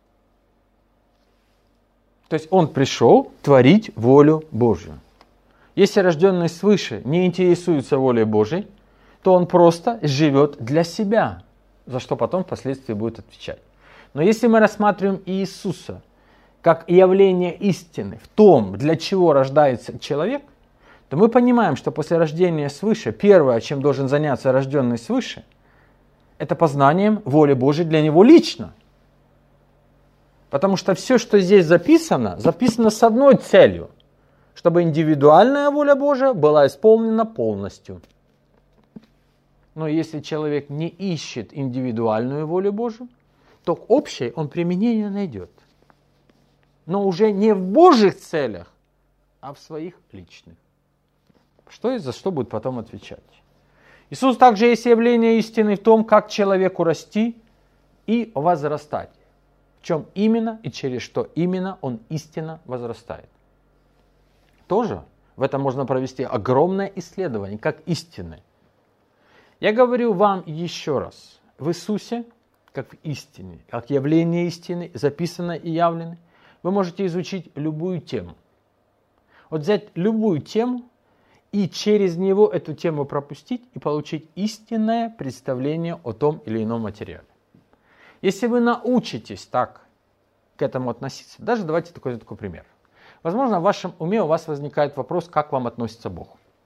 То есть Он пришел творить волю Божью. Если рожденный свыше не интересуется волей Божией, то он просто живет для себя, за что потом впоследствии будет отвечать. Но если мы рассматриваем Иисуса как явление истины в том, для чего рождается человек, то мы понимаем, что после рождения свыше, первое, чем должен заняться рожденный свыше, это познанием воли Божией для него лично. Потому что все, что здесь записано с одной целью, чтобы индивидуальная воля Божия была исполнена полностью. Но если человек не ищет индивидуальную волю Божию, то к общей он применение найдет. Но уже не в Божьих целях, а в своих личных. Что и за что будет потом отвечать. Иисус также есть явление истины в том, как человеку расти и возрастать. В чем именно и через что именно он истинно возрастает. Тоже в этом можно провести огромное исследование, как истины. Я говорю вам еще раз, в Иисусе, как в истине, как явление истины, записано и явлено, вы можете изучить любую тему. Вот взять любую тему и через него эту тему пропустить и получить истинное представление о том или ином материале. Если вы научитесь так к этому относиться, даже давайте такой пример. Возможно, в вашем уме у вас возникает вопрос, как вам относится Бог.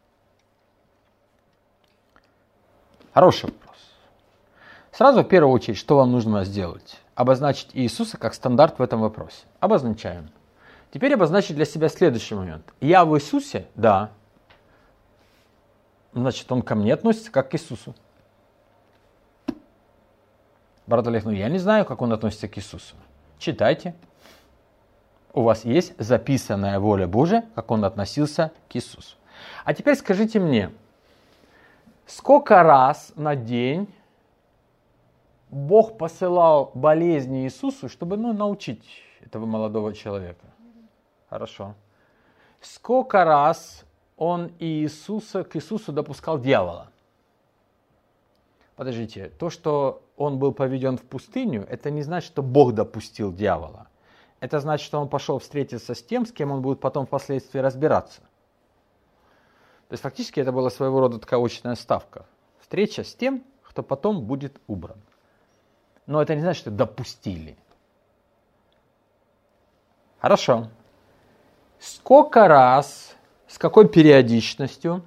Хороший вопрос. Сразу в первую очередь, что вам нужно сделать? Обозначить Иисуса как стандарт в этом вопросе. Обозначаем. Теперь обозначить для себя следующий момент. Я в Иисусе? Да. Значит, Он ко мне относится как к Иисусу. Брат Олег, я не знаю, как Он относится к Иисусу. Читайте. У вас есть записанная воля Божия, как Он относился к Иисусу. А теперь скажите мне, сколько раз на день Бог посылал болезни Иисусу, чтобы научить этого молодого человека? Хорошо. Сколько раз Он к Иисусу допускал дьявола? Подождите, то, что Он был поведен в пустыню, это не значит, что Бог допустил дьявола. это значит, что он пошел встретиться с тем, с кем он будет потом впоследствии разбираться. То есть фактически это была своего рода такая очная ставка. Встреча с тем, кто потом будет убран. Но это не значит, что допустили. Хорошо. Сколько раз, с какой периодичностью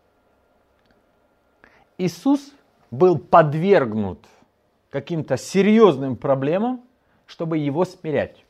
Иисус был подвергнут каким-то серьезным проблемам, чтобы его смирять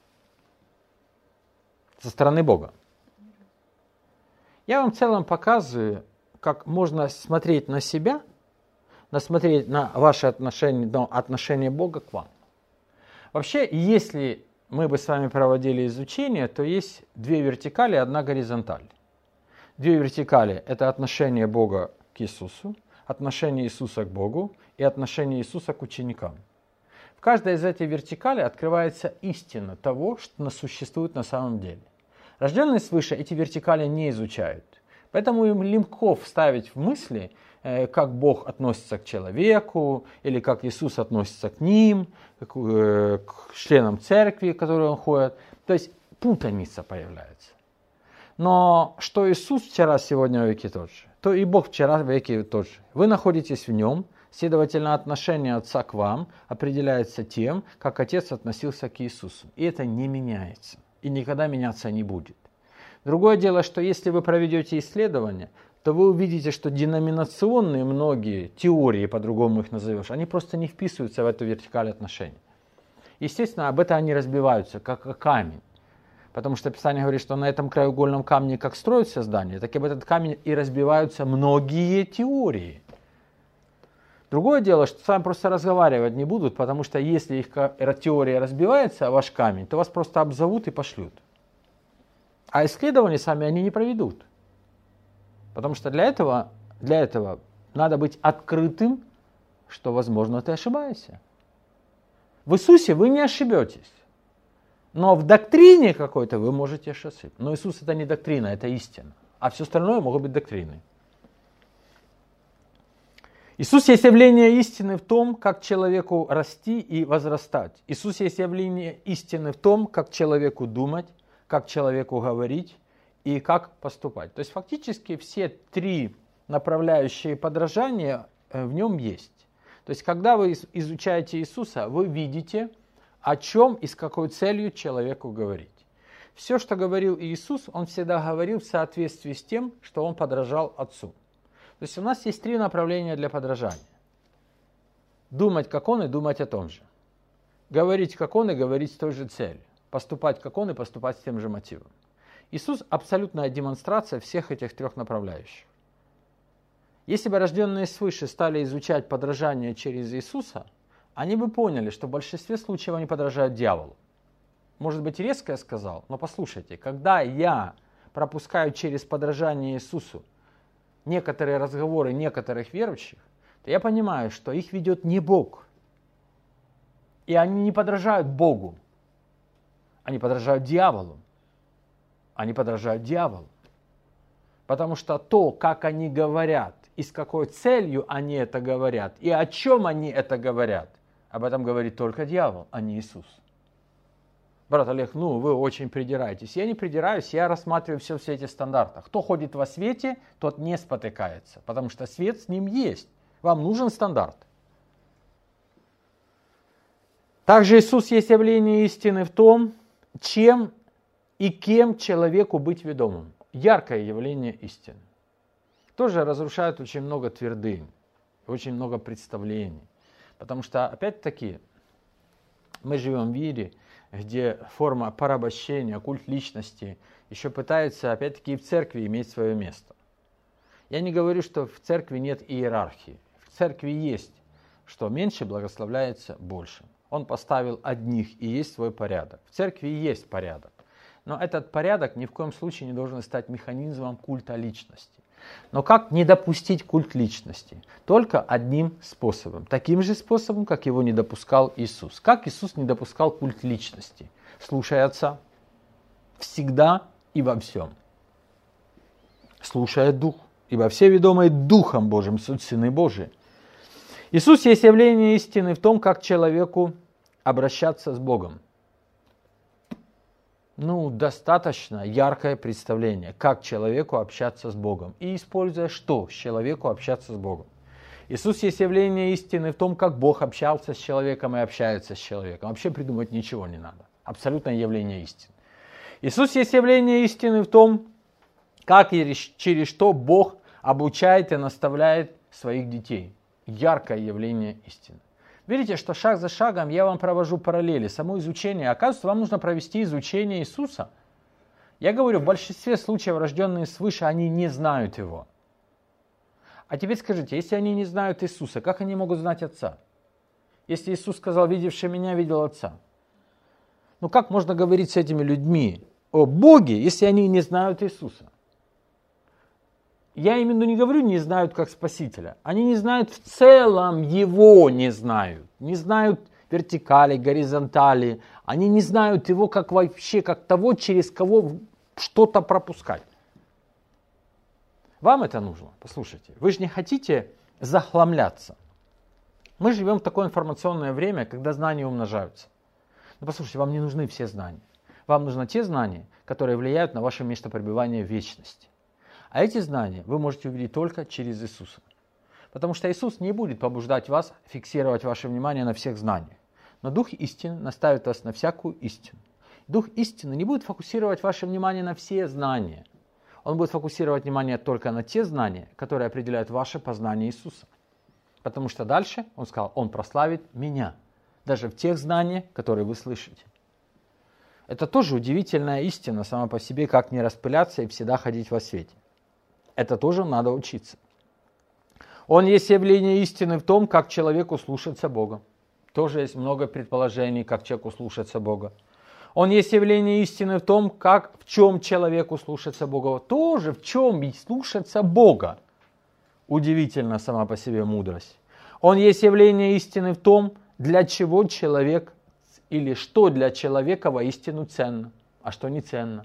со стороны Бога? Я вам в целом показываю, как можно смотреть на себя, смотреть на ваши отношения, на отношение Бога к вам. Вообще, если мы бы с вами проводили изучение, то есть две вертикали, одна горизонталь. Две вертикали – это отношение Бога к Иисусу, отношение Иисуса к Богу и отношение Иисуса к ученикам. В каждой из этих вертикалей открывается истина того, что существует на самом деле. Рожденные свыше эти вертикали не изучают. Поэтому им легко вставить в мысли, как Бог относится к человеку, или как Иисус относится к ним, к членам церкви, в которую он ходит. То есть путаница появляется. Но что Иисус вчера, сегодня, веки тот же, то и Бог вчера, веки тот же. Вы находитесь в нем, следовательно, отношение Отца к вам определяется тем, как Отец относился к Иисусу. И это не меняется. И никогда меняться не будет. Другое дело, что если вы проведете исследование, то вы увидите, что деноминационные многие теории, по-другому их назовешь, они просто не вписываются в эту вертикаль отношений. Естественно, об этом они разбиваются, как камень. Потому что Писание говорит, что на этом краеугольном камне, как строится здание, так и об этот камень и разбиваются многие теории. Другое дело, что с вами просто разговаривать не будут, потому что если их теория разбивается, а ваш камень, то вас просто обзовут и пошлют. А исследования сами они не проведут. Потому что для этого надо быть открытым, что, возможно, ты ошибаешься. В Иисусе вы не ошибетесь. Но в доктрине какой-то вы можете ошибиться. Но Иисус это не доктрина, это истина. А все остальное могут быть доктрины. Иисус есть явление истины в том, как человеку расти и возрастать. Иисус есть явление истины в том, как человеку думать, как человеку говорить и как поступать. То есть фактически все три направляющие подражания в нем есть. То есть когда вы изучаете Иисуса, вы видите, о чем и с какой целью человеку говорить. Все, что говорил Иисус, он всегда говорил в соответствии с тем, что он подражал Отцу. То есть у нас есть три направления для подражания. Думать, как он, и думать о том же. Говорить, как он, и говорить с той же целью. Поступать, как он, и поступать с тем же мотивом. Иисус – абсолютная демонстрация всех этих трех направляющих. Если бы рожденные свыше стали изучать подражание через Иисуса, они бы поняли, что в большинстве случаев они подражают дьяволу. Может быть, резко я сказал, но послушайте, когда я пропускаю через подражание Иисусу некоторые разговоры некоторых верующих, то я понимаю, что их ведет не Бог. И они не подражают Богу. Они подражают дьяволу. Они подражают дьяволу. Потому что то, как они говорят, и с какой целью они это говорят, и о чем они это говорят, об этом говорит только дьявол, а не Иисус. Брат Олег, вы очень придираетесь. Я не придираюсь, я рассматриваю все в свете стандарта. Кто ходит во свете, тот не спотыкается, потому что свет с ним есть. Вам нужен стандарт. Также Иисус есть явление истины в том, чем и кем человеку быть ведомым. Яркое явление истины. Тоже разрушает очень много твердынь, очень много представлений. Потому что, опять-таки, мы живем в мире, где форма порабощения, культ личности еще пытается, опять-таки, и в церкви иметь свое место. Я не говорю, что в церкви нет иерархии. В церкви есть, что меньше благословляется больше. Он поставил одних, и есть свой порядок. В церкви есть порядок. Но этот порядок ни в коем случае не должен стать механизмом культа личности. Но как не допустить культ личности? Только одним способом. Таким же способом, как его не допускал Иисус. Как Иисус не допускал культ личности? Слушая Отца. Всегда и во всем. Слушая Дух. Ибо все ведомые Духом Божьим суть сыны Божии. Иисус есть явление истины в том, как человеку обращаться с Богом. достаточно яркое представление, как человеку общаться с Богом. И используя что? Человеку общаться с Богом. Иисус есть явление истины в том, как Бог общался с человеком и общается с человеком. Вообще придумать ничего не надо. Абсолютное явление истины. Иисус есть явление истины в том, как и через что Бог обучает и наставляет своих детей. Яркое явление истины. Видите, что шаг за шагом я вам провожу параллели. Само изучение. Оказывается, вам нужно провести изучение Иисуса. Я говорю, в большинстве случаев рожденные свыше, они не знают Его. А теперь скажите, если они не знают Иисуса, как они могут знать Отца? Если Иисус сказал, видевший меня, видел Отца. Как можно говорить с этими людьми о Боге, если они не знают Иисуса? Я именно не говорю, не знают как Спасителя. Они не знают в целом Его, не знают. Не знают вертикали, горизонтали. Они не знают Его как вообще, как того, через кого что-то пропускать. Вам это нужно? Послушайте, вы же не хотите захламляться. Мы живем в такое информационное время, когда знания умножаются. Послушайте, вам не нужны все знания. Вам нужны те знания, которые влияют на ваше место пребывания в вечности. А эти знания вы можете увидеть только через Иисуса. Потому что Иисус не будет побуждать вас фиксировать ваше внимание на всех знаниях. Но Дух истины наставит вас на всякую истину. Дух истины не будет фокусировать ваше внимание на все знания. Он будет фокусировать внимание только на те знания, которые определяют ваше познание Иисуса. Потому что дальше, он сказал, он прославит меня. Даже в тех знаниях, которые вы слышите. Это тоже удивительная истина сама по себе, как не распыляться и всегда ходить во свете. Это тоже надо учиться. Он есть явление истины в том, как человеку слушаться Бога. Тоже есть много предположений, как человеку слушаться Бога. Он есть явление истины в том, в чем человеку слушаться Бога. Тоже в чем слушаться Бога. Удивительно сама по себе мудрость. Он есть явление истины в том, для чего человек или что для человека воистину ценно, а что не ценно.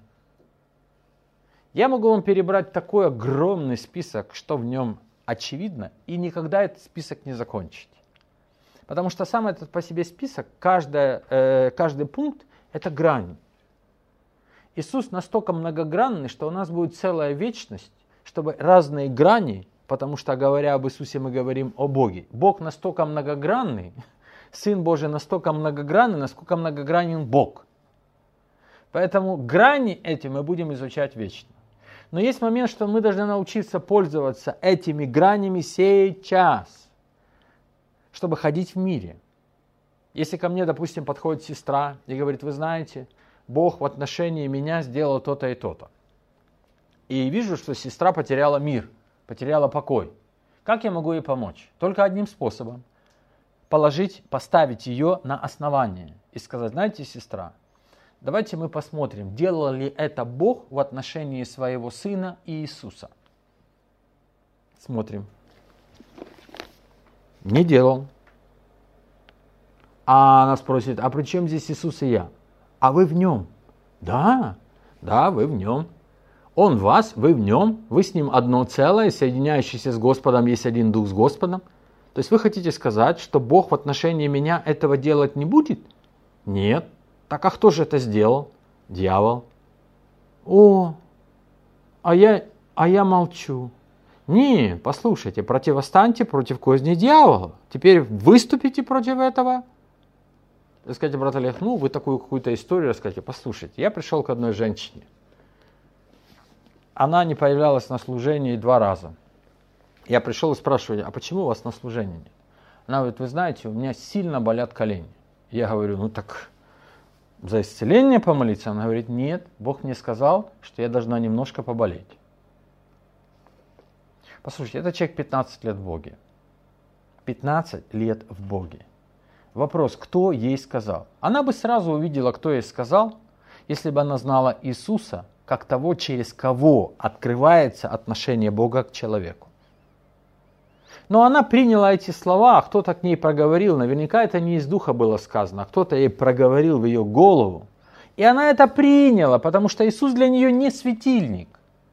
Я могу вам перебрать такой огромный список, что в нем очевидно, и никогда этот список не закончить. Потому что сам этот по себе список, каждый пункт, это грань. Иисус настолько многогранный, что у нас будет целая вечность, чтобы разные грани, потому что, говоря об Иисусе, мы говорим о Боге. Бог настолько многогранный, Сын Божий настолько многогранный, насколько многогранен Бог. Поэтому грани эти мы будем изучать вечно. Но есть момент, что мы должны научиться пользоваться этими гранями сейчас, чтобы ходить в мире. Если ко мне, допустим, подходит сестра и говорит, вы знаете, Бог в отношении меня сделал то-то и то-то. И вижу, что сестра потеряла мир, потеряла покой. Как я могу ей помочь? Только одним способом. Поставить ее на основание и сказать, знаете, сестра, давайте мы посмотрим, делал ли это Бог в отношении своего Сына Иисуса. Смотрим. Не делал. А она спросит, а при чем здесь Иисус и я? А вы в нем? Да, вы в нем. Он в вас, вы в нем. Вы с ним одно целое, соединяющееся с Господом, есть один Дух с Господом. То есть вы хотите сказать, что Бог в отношении меня этого делать не будет? Нет. Так а кто же это сделал? Дьявол. А я молчу. Не, послушайте, противостаньте против козни дьявола. Теперь выступите против этого. Скажите, брат Олег, вы такую какую-то историю расскажите. Послушайте, я пришел к одной женщине. Она не появлялась на служении 2 раза. Я пришел и спрашиваю, а почему у вас на служении нет? Она говорит, вы знаете, у меня сильно болят колени. Я говорю, так за исцеление помолиться? Она говорит, нет, Бог мне сказал, что я должна немножко поболеть. Послушайте, это человек 15 лет в Боге. 15 лет в Боге. Вопрос, кто ей сказал? Она бы сразу увидела, кто ей сказал, если бы она знала Иисуса, как того, через кого открывается отношение Бога к человеку. Но она приняла эти слова, а кто-то к ней проговорил. Наверняка это не из духа было сказано, а кто-то ей проговорил в ее голову. И она это приняла, потому что Иисус для нее не светильник.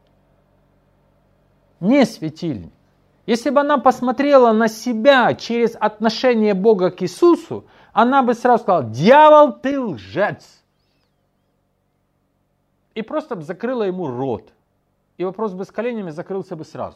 Не светильник. Если бы она посмотрела на себя через отношение Бога к Иисусу, она бы сразу сказала, дьявол, ты лжец. и просто бы закрыла ему рот. И вопрос бы с коленями закрылся бы сразу.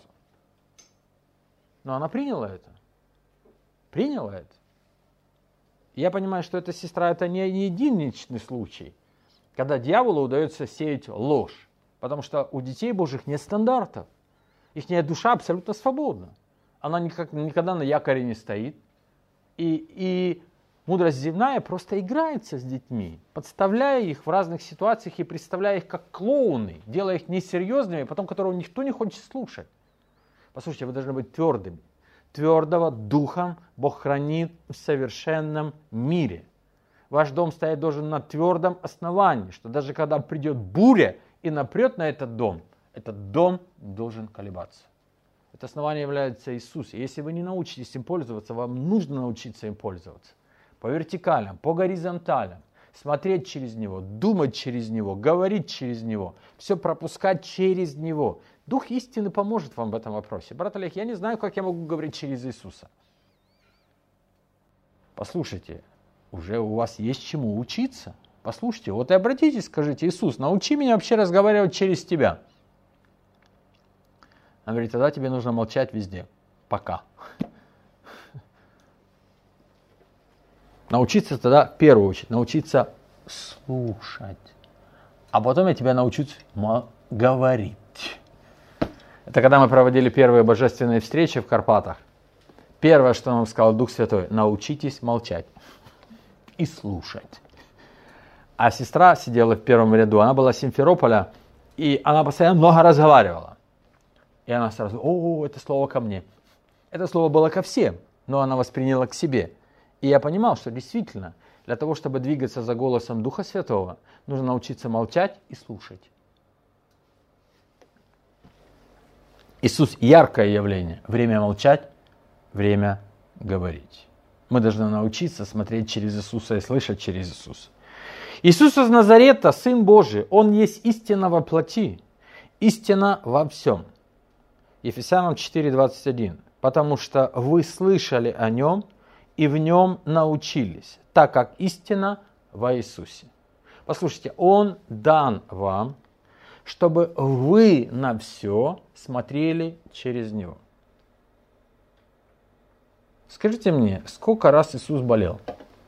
Но она приняла это. Приняла это. Я понимаю, что эта сестра, это не единичный случай, когда дьяволу удается сеять ложь. Потому что у детей Божьих нет стандартов. Их душа абсолютно свободна. Она никогда на якоре не стоит. И мудрость земная просто играется с детьми, подставляя их в разных ситуациях и представляя их как клоуны, делая их несерьезными, потом которого никто не хочет слушать. Послушайте, вы должны быть твердыми. Твердого духом Бог хранит в совершенном мире. Ваш дом стоять должен на твердом основании, что даже когда придет буря и напрет на этот дом должен колебаться. Это основание является Иисус. И если вы не научитесь им пользоваться, вам нужно научиться им пользоваться. По вертикалям, по горизонталям, смотреть через него, думать через него, говорить через него, все пропускать через него. Дух истины поможет вам в этом вопросе. Брат Олег, я не знаю, как я могу говорить через Иисуса. Послушайте, уже у вас есть чему учиться. Послушайте, вот и обратитесь, скажите: Иисус, научи меня вообще разговаривать через тебя. Он говорит: тогда тебе нужно молчать везде. Пока. Научиться тогда, в первую очередь, научиться слушать. А потом я тебя научусь говорить. Это когда мы проводили первые божественные встречи в Карпатах. Первое, что нам сказал Дух Святой: научитесь молчать и слушать. А сестра сидела в первом ряду, она была с Симферополя, и она постоянно много разговаривала. И она сразу: о, это слово ко мне. Это слово было ко всем, но она восприняла к себе. И я понимал, что действительно, для того, чтобы двигаться за голосом Духа Святого, нужно научиться молчать и слушать. Иисус – яркое явление. Время молчать, время говорить. Мы должны научиться смотреть через Иисуса и слышать через Иисуса. Иисус из Назарета, Сын Божий, Он есть истина во плоти, истина во всем. Ефесянам 4:21. Потому что вы слышали о Нем и в Нем научились, так как истина во Иисусе. Послушайте, Он дан вам, чтобы вы на все смотрели через Него. Скажите мне, сколько раз Иисус болел?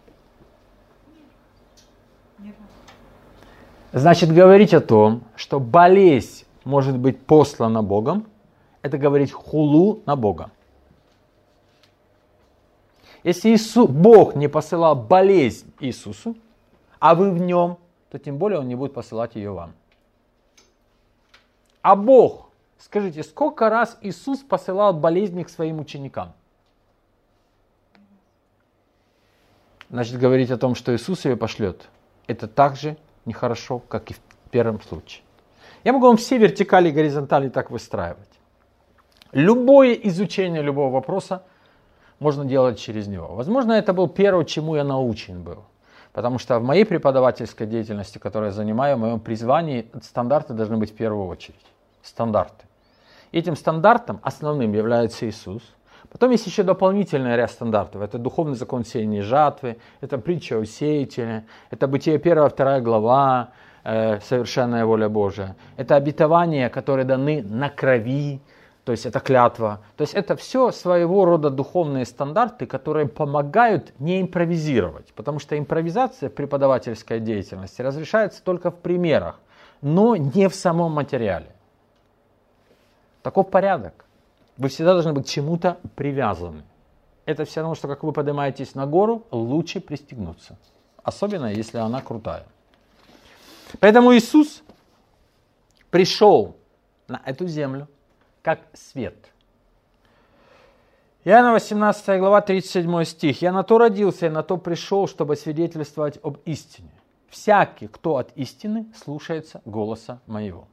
Значит, говорить о том, что болезнь может быть послана Богом, это говорить хулу на Бога. Если Бог не посылал болезнь Иисусу, а вы в Нем, то тем более Он не будет посылать ее вам. А Бог, скажите, сколько раз Иисус посылал болезни к своим ученикам? Значит, говорить о том, что Иисус ее пошлет, это так же нехорошо, как и в первом случае. Я могу вам все вертикали и горизонтали так выстраивать. Любое изучение любого вопроса можно делать через него. Возможно, это был первое, чему я научен был. Потому что в моей преподавательской деятельности, которую я занимаю, в моем призвании, стандарты должны быть в первую очередь. Стандарты. Этим стандартом основным является Иисус. Потом есть еще дополнительный ряд стандартов. Это духовный закон сеяния и жатвы, это притча о сеятеле, это Бытие 1-2 глава, совершенная воля Божия. Это обетования, которые даны на крови, то есть это клятва. То есть это все своего рода духовные стандарты, которые помогают не импровизировать. Потому что импровизация в преподавательской деятельности разрешается только в примерах, но не в самом материале. Таков порядок. Вы всегда должны быть к чему-то привязаны. Это все равно, что как вы поднимаетесь на гору, лучше пристегнуться. Особенно, если она крутая. Поэтому Иисус пришел на эту землю как свет. Иоанна 18 глава, 37 стих. «Я на то родился и на то пришел, чтобы свидетельствовать об истине. Всякий, кто от истины, слушается голоса моего».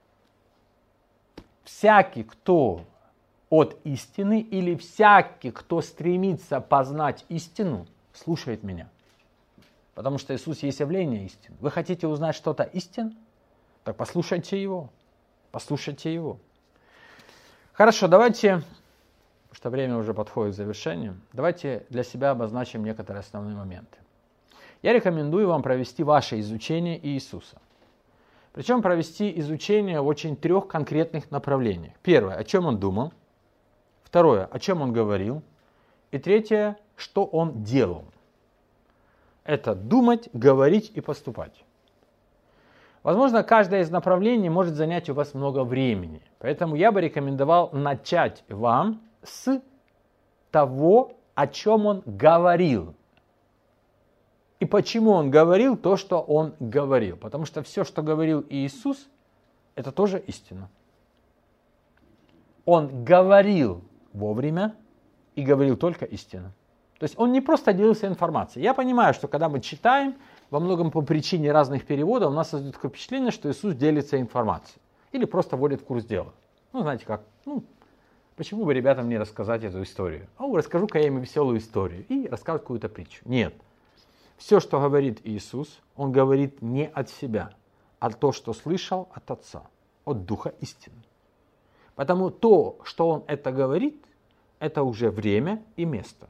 Всякий, кто от истины, или всякий, кто стремится познать истину, слушает меня. Потому что Иисус есть явление истины. Вы хотите узнать что-то истинное? Так послушайте Его. Послушайте Его. Хорошо, давайте, потому что время уже подходит к завершению, давайте для себя обозначим некоторые основные моменты. Я рекомендую вам провести ваше изучение Иисуса. Причем провести изучение в очень 3 конкретных направлениях. Первое, о чем он думал. Второе, о чем он говорил. И третье, что он делал. Это думать, говорить и поступать. Возможно, каждое из направлений может занять у вас много времени. Поэтому я бы рекомендовал начать вам с того, о чем он говорил. И почему он говорил то, что он говорил. Потому что все, что говорил Иисус, это тоже истина. Он говорил вовремя и говорил только истину. То есть он не просто делился информацией. Я понимаю, что когда мы читаем, во многом по причине разных переводов, у нас создает такое впечатление, что Иисус делится информацией. Или просто вводит в курс дела. Ну, знаете как, почему бы ребятам не рассказать эту историю? Расскажу-ка я им веселую историю. И рассказывать какую-то притчу. Нет. Все, что говорит Иисус, Он говорит не от себя, а то, что слышал от Отца, от Духа истины. Потому то, что Он это говорит, это уже время и место.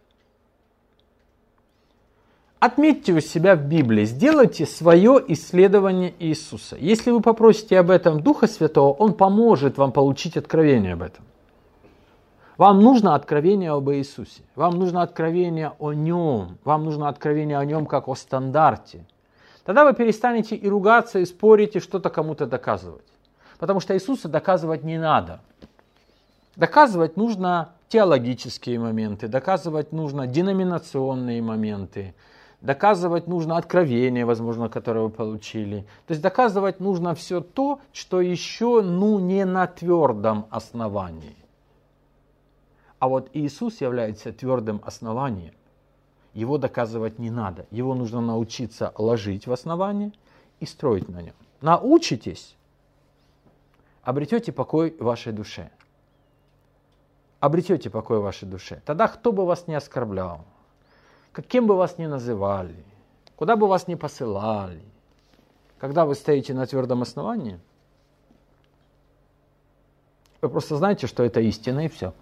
Отметьте у себя в Библии, сделайте свое исследование Иисуса. Если вы попросите об этом Духа Святого, Он поможет вам получить откровение об этом. Вам нужно откровение об Иисусе, вам нужно откровение о Нем, вам нужно откровение о Нем как о стандарте. Тогда вы перестанете и ругаться, и спорить, и что-то кому-то доказывать. Потому что Иисуса доказывать не надо. Доказывать нужно теологические моменты, доказывать нужно деноминационные моменты, доказывать нужно откровение, возможно, которое вы получили. То есть доказывать нужно все то, что еще не на твердом основании. А вот Иисус является твердым основанием. Его доказывать не надо. Его нужно научиться ложить в основание и строить на нем. Научитесь, обретете покой в вашей душе. Обретете покой в вашей душе. Тогда кто бы вас ни оскорблял, каким бы вас ни называли, куда бы вас ни посылали, когда вы стоите на твердом основании, вы просто знаете, что это истина, и все.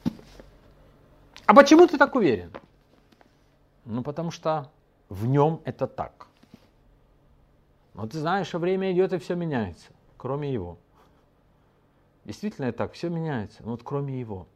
А почему ты так уверен? Потому что в нем это так. Но ты знаешь, что время идет и все меняется, кроме его. Действительно так, все меняется, но кроме его.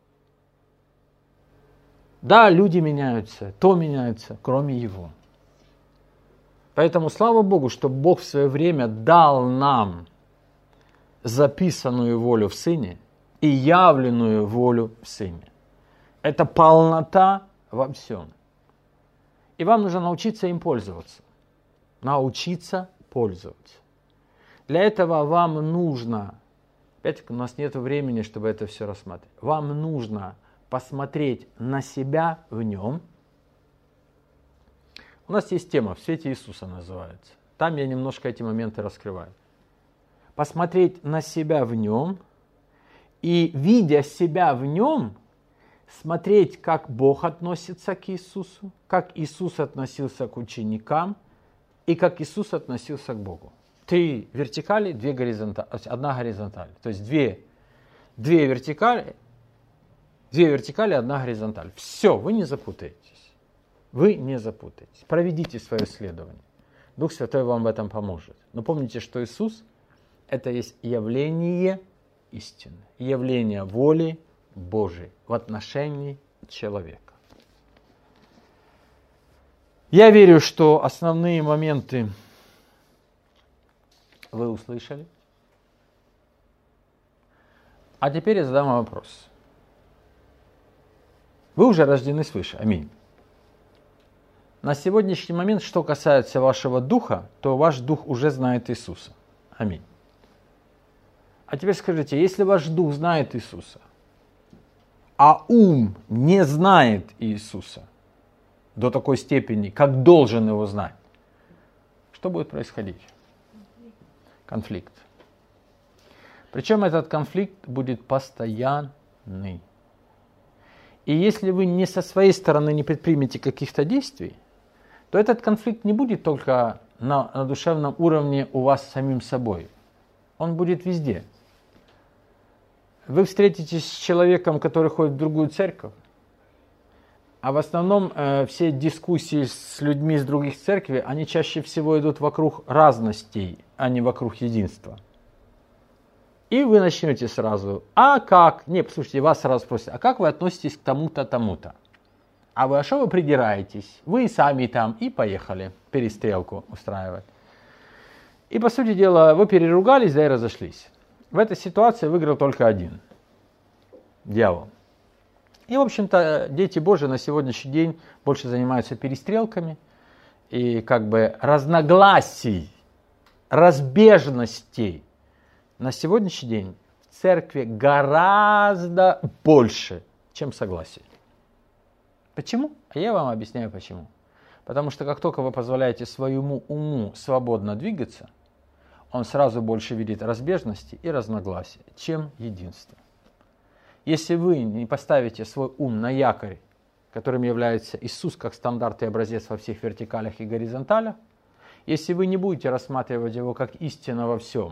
Да, люди меняются, то меняется, кроме его. Поэтому слава Богу, что Бог в свое время дал нам записанную волю в Сыне и явленную волю в Сыне. Это полнота во всем. И вам нужно научиться им пользоваться. Научиться пользоваться. Для этого вам нужно, опять-таки у нас нет времени, чтобы это все рассматривать, вам нужно посмотреть на себя в нем. У нас есть тема «В свете Иисуса» называется. Там я немножко эти моменты раскрываю. Посмотреть на себя в нем и, видя себя в нем, смотреть, как Бог относится к Иисусу, как Иисус относился к ученикам и как Иисус относился к Богу. 3 вертикали, 2 горизонтали, одна горизонталь. То есть две вертикали, 1 горизонталь. Все, вы не запутаетесь. Вы не запутаетесь. Проведите свое исследование. Дух Святой вам в этом поможет. Но помните, что Иисус – это есть явление истины, явление воли Божией в отношении человека. Я верю, что основные моменты вы услышали. А теперь я задам вам вопрос. Вы уже рождены свыше. Аминь. На сегодняшний момент, что касается вашего духа, то ваш дух уже знает Иисуса. Аминь. А теперь скажите, если ваш дух знает Иисуса, а ум не знает Иисуса до такой степени, как должен его знать, что будет происходить? Конфликт. Причем этот конфликт будет постоянный. И если вы не со своей стороны не предпримете каких-то действий, то этот конфликт не будет только на душевном уровне у вас с самим собой. Он будет везде. Вы встретитесь с человеком, который ходит в другую церковь. А в основном все дискуссии с людьми из других церквей, они чаще всего идут вокруг разностей, а не вокруг единства. И вы начнете сразу, а как? Не, послушайте, вас сразу спросят, а как вы относитесь к тому-то, тому-то? А вы, а что вы придираетесь? Вы сами там, и поехали перестрелку устраивать. И, по сути дела, вы переругались, да и разошлись. В этой ситуации выиграл только один – дьявол. И, в общем-то, дети Божьи на сегодняшний день больше занимаются перестрелками и как бы разногласий, разбежностей. На сегодняшний день в церкви гораздо больше, чем согласий. Почему? А я вам объясняю почему. Потому что как только вы позволяете своему уму свободно двигаться, он сразу больше видит разбежности и разногласия, чем единство. Если вы не поставите свой ум на якорь, которым является Иисус как стандарт и образец во всех вертикалях и горизонталях, если вы не будете рассматривать его как истину во всем,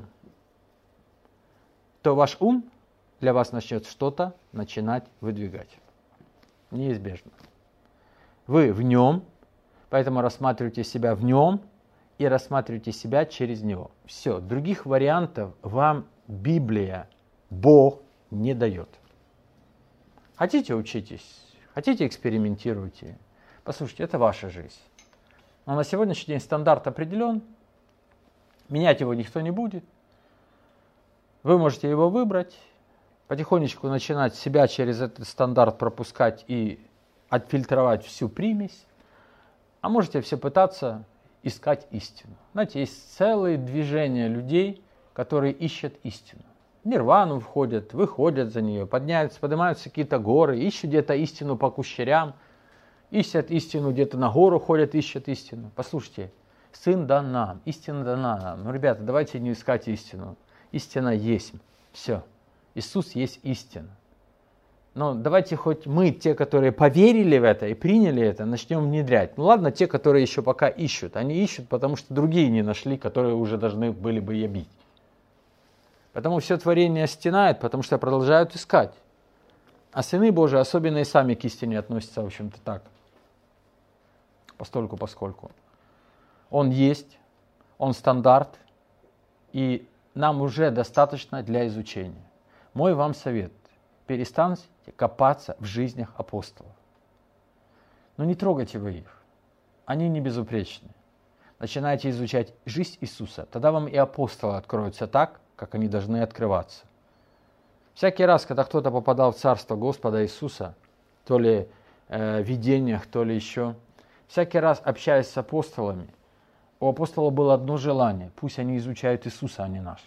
то ваш ум для вас начнет что-то начинать выдвигать. Неизбежно. Вы в нем, поэтому рассматривайте себя в нем и рассматривайте себя через него. Все, других вариантов вам Библия, Бог не дает. Хотите, учитесь, хотите, экспериментируйте. Послушайте, это ваша жизнь. Но на сегодняшний день стандарт определен, менять его никто не будет. Вы можете его выбрать, потихонечку начинать себя через этот стандарт пропускать и отфильтровать всю примесь, а можете все пытаться искать истину. Знаете, есть целые движения людей, которые ищут истину. В нирвану входят, выходят за нее, поднимаются какие-то горы, ищут где-то истину по кущерям, ищут истину где-то на гору ходят, ищут истину. Послушайте, Сын дан нам, истина дана нам. Ну, ребята, давайте не искать истину. Истина есть. Все. Иисус есть истина. Но давайте хоть мы, те, которые поверили в это и приняли это, начнем внедрять. Ну ладно, те, которые еще пока ищут. Они ищут, потому что другие не нашли, которые уже должны были бы ябить. Потому все творение стенает, потому что продолжают искать. А сыны Божии особенно и сами к истине относятся, в общем-то, так. Постольку, поскольку. Он есть, он стандарт, и нам уже достаточно для изучения. Мой вам совет. Перестаньте копаться в жизнях апостолов. Но не трогайте вы их. Они не безупречны. Начинайте изучать жизнь Иисуса. Тогда вам и апостолы откроются так, как они должны открываться. Всякий раз, когда кто-то попадал в Царство Господа Иисуса, то ли в видениях, то ли еще, всякий раз, общаясь с апостолами, у апостола было одно желание. Пусть они изучают Иисуса, а не наш.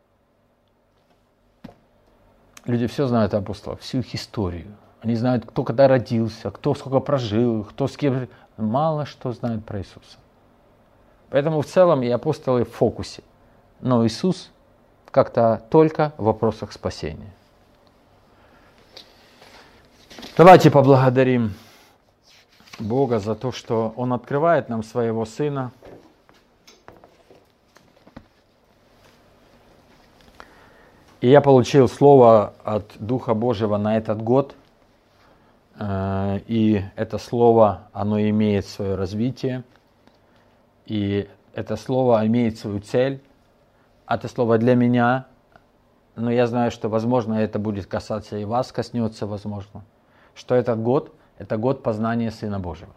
Люди все знают о апостолах, всю их историю. Они знают, кто когда родился, кто сколько прожил, кто с кем. Мало что знают про Иисуса. Поэтому в целом и апостолы в фокусе. Но Иисус как-то только в вопросах спасения. Давайте поблагодарим Бога за то, что Он открывает нам Своего Сына. И я получил слово от Духа Божьего на этот год. И это слово, оно имеет свое развитие. И это слово имеет свою цель. Это слово для меня. Но я знаю, что, возможно, это будет касаться и вас, коснется, возможно. Что этот год – это год познания Сына Божьего.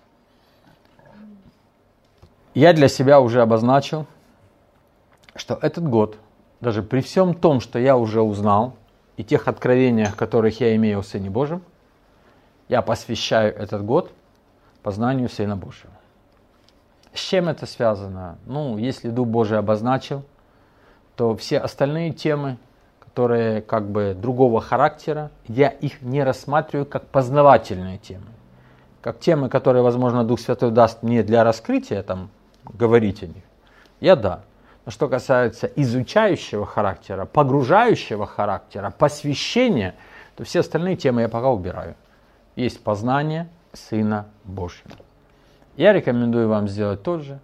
Я для себя уже обозначил, что этот год, даже при всем том, что я уже узнал, и тех откровениях, которых я имею о Сыне Божьем, я посвящаю этот год познанию Сына Божьего. С чем это связано? Ну, если Дух Божий обозначил, то все остальные темы, которые как бы другого характера, я их не рассматриваю как познавательные темы. Как темы, которые, возможно, Дух Святой даст мне для раскрытия, там, говорить о них. Я да. Но что касается изучающего характера, погружающего характера, посвящения, то все остальные темы я пока убираю. Есть познание Сына Божьего. Я рекомендую вам сделать тот же.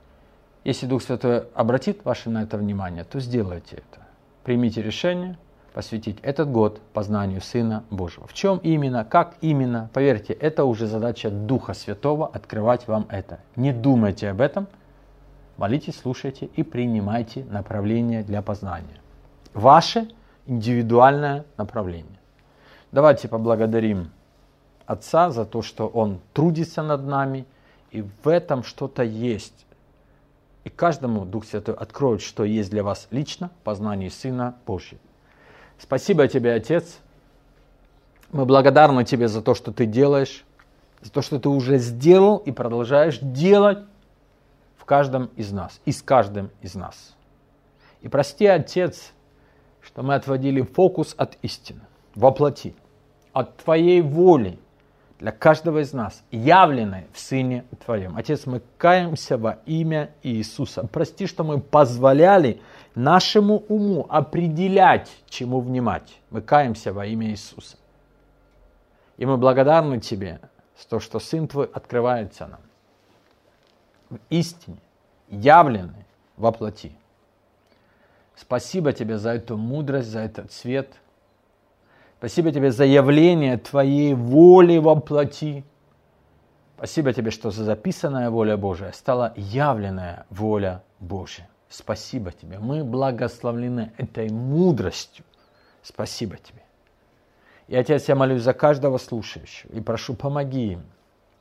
Если Дух Святой обратит ваше на это внимание, то сделайте это. Примите решение, посвятить этот год познанию Сына Божьего. В чем именно, как именно, поверьте, это уже задача Духа Святого открывать вам это. Не думайте об этом, молитесь, слушайте и принимайте направление для познания. Ваше индивидуальное направление. Давайте поблагодарим Отца за то, что Он трудится над нами, и в этом что-то есть. И каждому Дух Святой откроет, что есть для вас лично познание Сына Божьего. Спасибо тебе, Отец. Мы благодарны тебе за то, что ты делаешь, за то, что ты уже сделал и продолжаешь делать в каждом из нас и с каждым из нас. И прости, Отец, что мы отводили фокус от истины, воплоти, от Твоей воли для каждого из нас, явленной в Сыне Твоем. Отец, мы каемся во имя Иисуса. Прости, что мы позволяли нашему уму определять, чему внимать. Мы каемся во имя Иисуса. И мы благодарны Тебе за то, что Сын Твой открывается нам в истине, явленной во плоти. Спасибо Тебе за эту мудрость, за этот свет. Спасибо Тебе за явление Твоей воли во плоти. Спасибо Тебе, что записанная воля Божия стала явленная воля Божия. Спасибо Тебе. Мы благословлены этой мудростью. Спасибо Тебе. И, Отец, я молюсь за каждого слушающего и прошу, помоги им.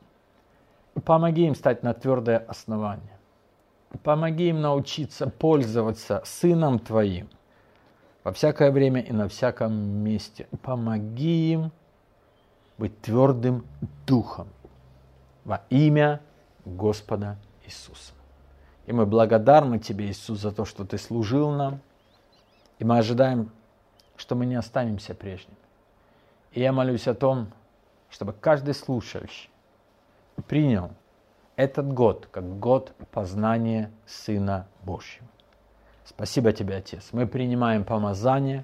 Помоги им стать на твердое основание. Помоги им научиться пользоваться Сыном Твоим во всякое время и на всяком месте. Помоги им быть твердым духом во имя Господа Иисуса. И мы благодарны Тебе, Иисус, за то, что Ты служил нам. И мы ожидаем, что мы не останемся прежними. И я молюсь о том, чтобы каждый слушающий принял этот год как год познания Сына Божьего. Спасибо Тебе, Отец. Мы принимаем помазание,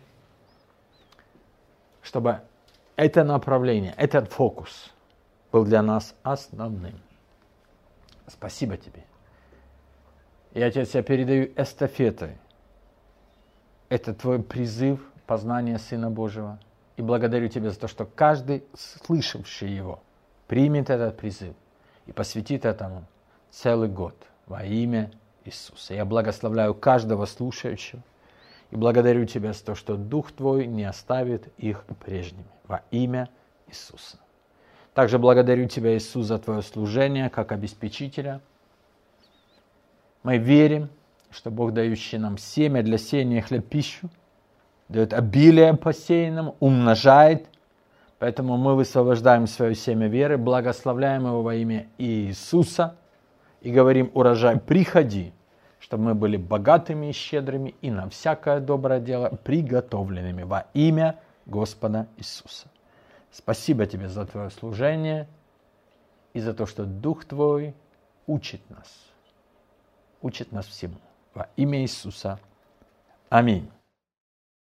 чтобы это направление, этот фокус был для нас основным. Спасибо Тебе. И, Отец, я передаю эстафетой это Твой призыв познания Сына Божьего. И благодарю Тебя за то, что каждый, слышавший его, примет этот призыв и посвятит этому целый год во имя Иисуса. Я благословляю каждого слушающего и благодарю Тебя за то, что Дух Твой не оставит их прежними во имя Иисуса. Также благодарю Тебя, Иисус, за Твое служение как обеспечителя. Мы верим, что Бог, дающий нам семя для сеяния хлеб пищу, дает обилие посеянному, умножает. Поэтому мы высвобождаем свое семя веры, благословляем его во имя Иисуса и говорим: урожай, приходи, чтобы мы были богатыми и щедрыми и на всякое доброе дело приготовленными во имя Господа Иисуса. Спасибо Тебе за Твое служение и за то, что Дух Твой учит нас всему. Во имя Иисуса. Аминь.